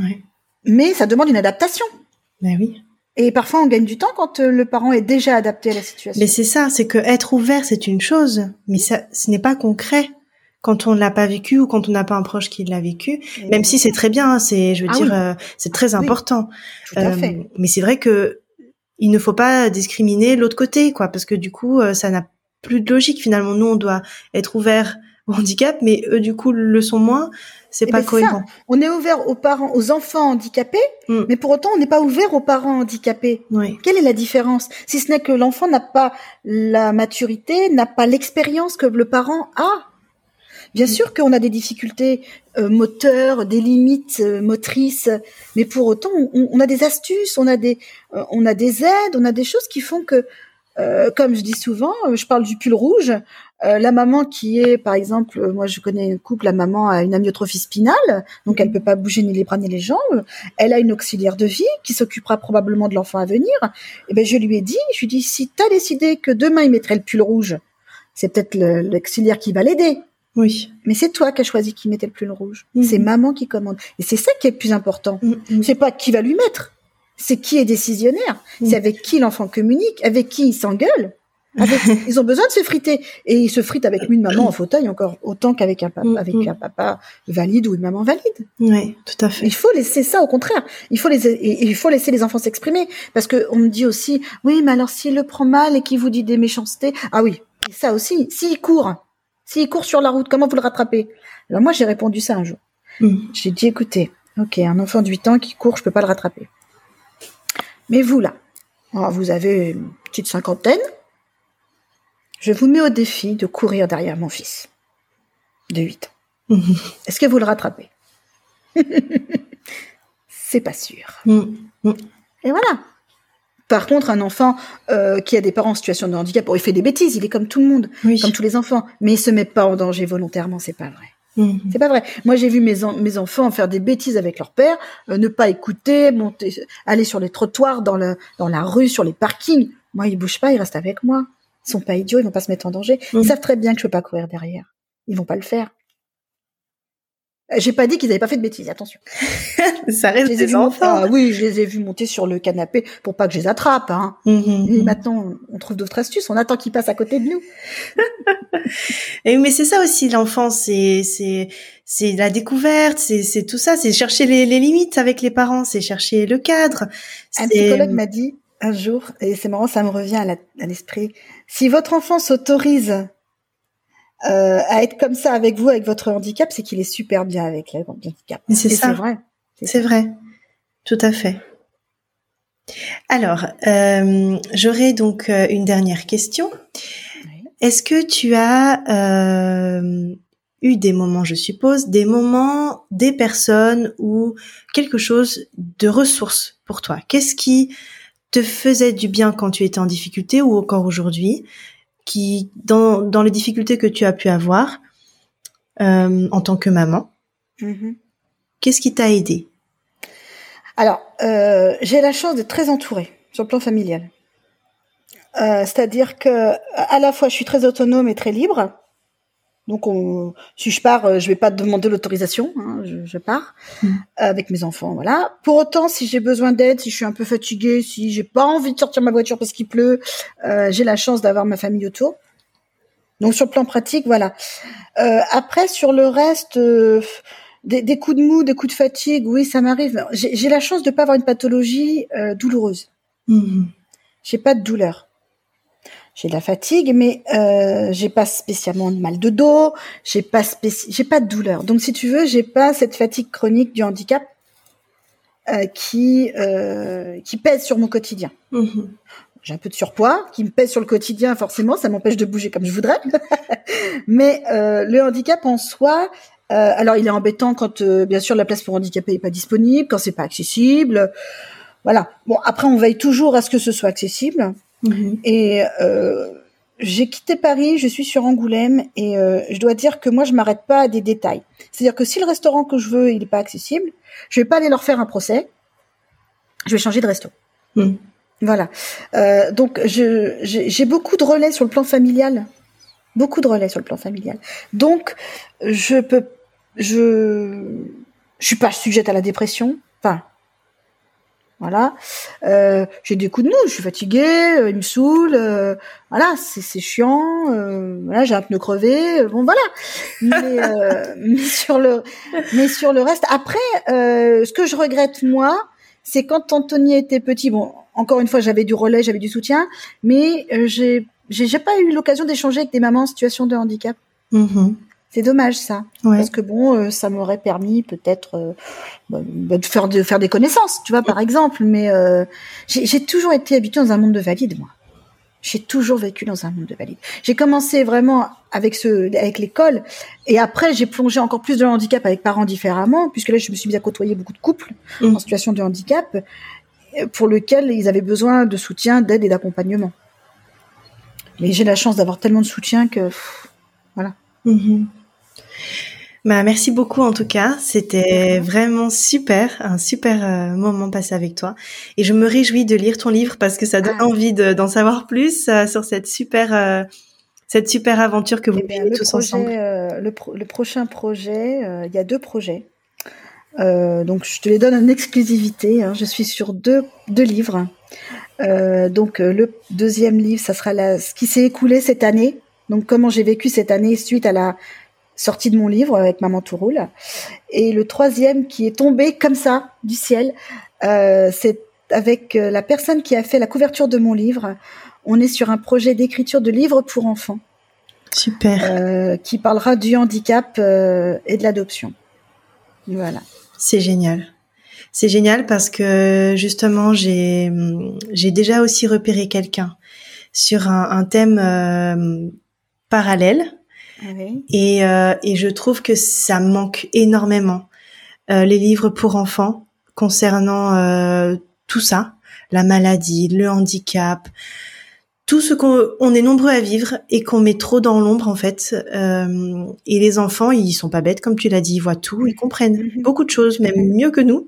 Mais ça demande une adaptation. Ben oui. Et parfois, on gagne du temps quand le parent est déjà adapté à la situation. Mais c'est ça, c'est que être ouvert, c'est une chose, mais ça, ce n'est pas concret. Quand on ne l'a pas vécu ou quand on n'a pas un proche qui l'a vécu, même si c'est très bien, c'est très important. Tout à fait. Mais c'est vrai que il ne faut pas discriminer l'autre côté, quoi, parce que du coup, ça n'a plus de logique. Finalement, nous, on doit être ouvert au handicap, mais eux, du coup, le sont moins. C'est pas cohérent. On est ouvert aux enfants handicapés, mais pour autant, on n'est pas ouvert aux parents handicapés. Quelle est la différence? Si ce n'est que l'enfant n'a pas la maturité, n'a pas l'expérience que le parent a. Bien sûr qu'on a des difficultés moteurs, des limites motrices, mais pour autant, on a des astuces, on a des aides, on a des choses qui font que, comme je dis souvent, je parle du pull rouge. La maman qui est, par exemple, moi je connais un couple, la maman a une amyotrophie spinale, donc elle peut pas bouger ni les bras ni les jambes. Elle a une auxiliaire de vie qui s'occupera probablement de l'enfant à venir. Et je lui ai dit, si t'as décidé que demain il mettrait le pull rouge, c'est peut-être l'auxiliaire qui va l'aider. Oui. Mais c'est toi qui as choisi qui mettait le pull rouge. C'est maman qui commande. Et c'est ça qui est le plus important. C'est pas qui va lui mettre. C'est qui est décisionnaire. C'est avec qui l'enfant communique, avec qui il s'engueule. Ils ont besoin de se friter. Et ils se fritent avec une maman en fauteuil encore autant qu'avec un papa valide ou une maman valide. Oui, tout à fait. Il faut laisser ça, au contraire. Il faut laisser les enfants s'exprimer. Parce que on me dit aussi, oui, mais alors s'il le prend mal et qu'il vous dit des méchancetés, ah oui, Et ça aussi, s'il court sur la route, comment vous le rattrapez? Alors moi, j'ai répondu ça un jour. J'ai dit, écoutez, ok, un enfant de 8 ans qui court, je peux pas le rattraper. Mais vous, là, vous avez une petite cinquantaine, je vous mets au défi de courir derrière mon fils de 8 ans. Est-ce que vous le rattrapez? C'est pas sûr. Et voilà. Par contre, un enfant qui a des parents en situation de handicap, il fait des bêtises, il est comme tout le monde, comme tous les enfants, mais il se met pas en danger volontairement, c'est pas vrai. C'est pas vrai. Moi, j'ai vu mes enfants faire des bêtises avec leur père, ne pas écouter, aller sur les trottoirs, dans la rue, sur les parkings. Moi, ils bougent pas, ils restent avec moi. Ils sont pas idiots, ils vont pas se mettre en danger. Ils savent très bien que je peux pas courir derrière. Ils vont pas le faire. J'ai pas dit qu'ils avaient pas fait de bêtises, attention. Ça reste des enfants. Oui, je les ai vus monter sur le canapé pour pas que je les attrape. Hein. Et maintenant, on trouve d'autres astuces. On attend qu'ils passent à côté de nous. Mais c'est ça aussi l'enfance, c'est la découverte, c'est tout ça, c'est chercher les limites avec les parents, c'est chercher le cadre. Un psychologue m'a dit un jour, et c'est marrant, ça me revient à l'esprit, si votre enfant s'autorise à être comme ça avec vous, avec votre handicap, c'est qu'il est super bien avec le handicap. C'est ça. C'est vrai. C'est vrai. Tout à fait. Alors, j'aurais donc une dernière question. Oui. Est-ce que tu as eu des moments, je suppose, des personnes ou quelque chose de ressource pour toi? Qu'est-ce qui te faisait du bien quand tu étais en difficulté ou encore aujourd'hui, qui dans les difficultés que tu as pu avoir en tant que maman, qu'est-ce qui t'a aidé? Alors, j'ai la chance d'être très entourée sur le plan familial. C'est-à-dire que à la fois je suis très autonome et très libre. Donc si je pars, je vais pas demander l'autorisation, hein, je pars avec mes enfants, voilà. Pour autant, si j'ai besoin d'aide, si je suis un peu fatiguée, si j'ai pas envie de sortir ma voiture parce qu'il pleut, j'ai la chance d'avoir ma famille autour. Donc sur le plan pratique, voilà. Après sur le reste, des coups de mou, des coups de fatigue, oui, ça m'arrive. J'ai la chance de pas avoir une pathologie douloureuse. J'ai pas de douleur. J'ai de la fatigue, mais j'ai pas spécialement de mal de dos, j'ai pas de douleur. Donc si tu veux, j'ai pas cette fatigue chronique du handicap qui pèse sur mon quotidien. J'ai un peu de surpoids qui me pèse sur le quotidien, forcément, ça m'empêche de bouger comme je voudrais. Mais le handicap en soi, alors il est embêtant quand bien sûr la place pour handicapés est pas disponible, quand c'est pas accessible. Voilà. Bon, après on veille toujours à ce que ce soit accessible. Et j'ai quitté Paris, je suis sur Angoulême et je dois dire que moi je m'arrête pas à des détails. C'est-à-dire que si le restaurant que je veux il est pas accessible, je vais pas aller leur faire un procès. Je vais changer de resto. Voilà. Donc j'ai beaucoup de relais sur le plan familial, Donc je suis pas sujette à la dépression. Enfin. Voilà, j'ai des coups de mou, je suis fatiguée, il me saoule, voilà, c'est chiant, voilà, j'ai un pneu crevé, bon voilà. Mais sur le reste, après, ce que je regrette moi, c'est quand Anthony était petit. Bon, encore une fois, j'avais du relais, j'avais du soutien, mais j'ai pas eu l'occasion d'échanger avec des mamans en situation de handicap. C'est dommage ça, parce que bon, ça m'aurait permis peut-être de faire des connaissances, tu vois, par exemple. Mais j'ai toujours été habituée dans un monde de valides, moi. J'ai toujours vécu dans un monde de valides. J'ai commencé vraiment avec l'école, et après j'ai plongé encore plus dans le handicap avec parents différemment, puisque là je me suis mise à côtoyer beaucoup de couples en situation de handicap, pour lesquels ils avaient besoin de soutien, d'aide et d'accompagnement. Mais j'ai la chance d'avoir tellement de soutien que voilà. Bah, merci beaucoup en tout cas, c'était vraiment super, un super moment passé avec toi et je me réjouis de lire ton livre parce que ça donne envie d'en savoir plus sur cette super aventure que vous vivez tous ensemble. Le prochain projet, il y a 2 projets, donc je te les donne en exclusivité, hein. Je suis sur deux livres, donc le deuxième livre, ça sera ce qui s'est écoulé cette année, donc comment j'ai vécu cette année suite à la sortie de mon livre avec Maman tout roule. Et le troisième qui est tombé comme ça du ciel, c'est avec la personne qui a fait la couverture de mon livre. On est sur un projet d'écriture de livres pour enfants. Super. Qui parlera du handicap et de l'adoption. Voilà. C'est génial. C'est génial parce que justement, j'ai déjà aussi repéré quelqu'un sur un thème parallèle. Oui. Et je trouve que ça manque énormément. Les livres pour enfants concernant tout ça, la maladie, le handicap, tout ce qu'on est nombreux à vivre et qu'on met trop dans l'ombre en fait. Et les enfants, ils sont pas bêtes comme tu l'as dit, ils voient tout, ils comprennent beaucoup de choses, même mieux que nous.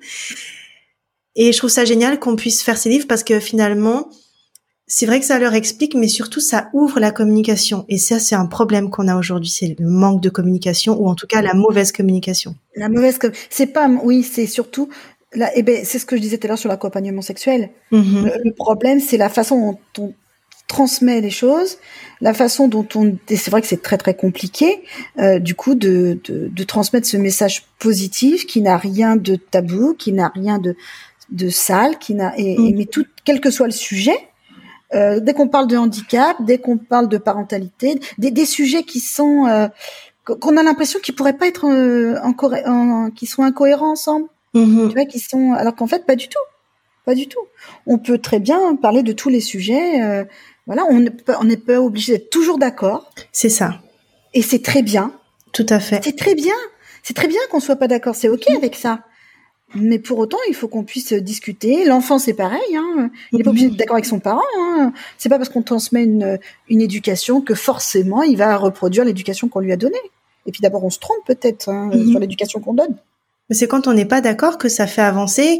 Et je trouve ça génial qu'on puisse faire ces livres parce que finalement, c'est vrai que ça leur explique, mais surtout ça ouvre la communication. Et ça, c'est un problème qu'on a aujourd'hui, c'est le manque de communication ou en tout cas la mauvaise communication. La mauvaise, c'est pas, oui, c'est surtout. Là, c'est ce que je disais tout à l'heure sur l'accompagnement sexuel. Le problème, c'est la façon dont on transmet les choses, la façon dont et c'est vrai que c'est très très compliqué, du coup, de transmettre ce message positif qui n'a rien de tabou, qui n'a rien de sale, mais tout, quel que soit le sujet. Dès qu'on parle de handicap, dès qu'on parle de parentalité, des sujets qui sont qu'on a l'impression qu'ils pourraient pas être qui sont incohérents ensemble. Tu vois, qui sont, alors qu'en fait pas du tout. On peut très bien parler de tous les sujets. Voilà, on n'est pas obligé d'être toujours d'accord. C'est ça. Et c'est très bien. Tout à fait. C'est très bien qu'on soit pas d'accord. C'est ok avec ça. Mais pour autant, il faut qu'on puisse discuter. L'enfant, c'est pareil. Hein. Il n'est pas obligé d'être d'accord avec son parent. Hein. C'est pas parce qu'on transmet une éducation que forcément il va reproduire l'éducation qu'on lui a donnée. Et puis d'abord, on se trompe peut-être sur l'éducation qu'on donne. Mais c'est quand on n'est pas d'accord que ça fait avancer,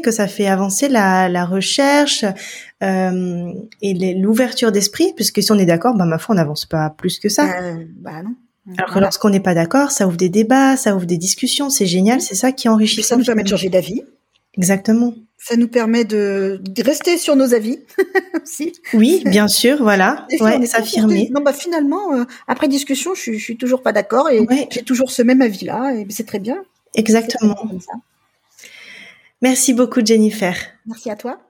la recherche et l'ouverture d'esprit. Puisque si on est d'accord, ma foi, on n'avance pas plus que ça. Non. Alors que lorsqu'on n'est pas d'accord, ça ouvre des débats, ça ouvre des discussions, c'est génial, c'est ça qui enrichit. Ça nous permet de changer d'avis. Exactement. Ça nous permet de rester sur nos avis aussi. Oui, bien sûr, voilà. Ouais, s'affirmer. Non, finalement, après discussion, je suis toujours pas d'accord et j'ai toujours ce même avis-là et c'est très bien. Exactement. Comme ça. Merci beaucoup, Jennifer. Merci à toi.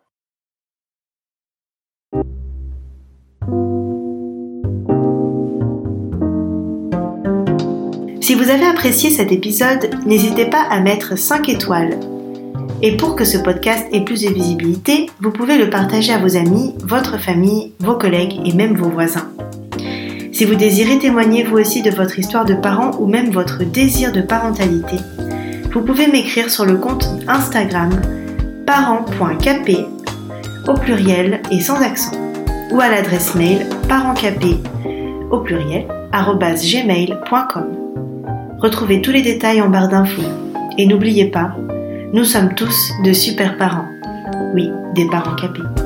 Si vous avez apprécié cet épisode, n'hésitez pas à mettre 5 étoiles. Et pour que ce podcast ait plus de visibilité, vous pouvez le partager à vos amis, votre famille, vos collègues et même vos voisins. Si vous désirez témoigner vous aussi de votre histoire de parent ou même votre désir de parentalité, vous pouvez m'écrire sur le compte Instagram parent.capé au pluriel et sans accent ou à l'adresse mail parentcapé au pluriel @gmail.com. Retrouvez tous les détails en barre d'infos. Et n'oubliez pas, nous sommes tous de super parents. Oui, des parents capés.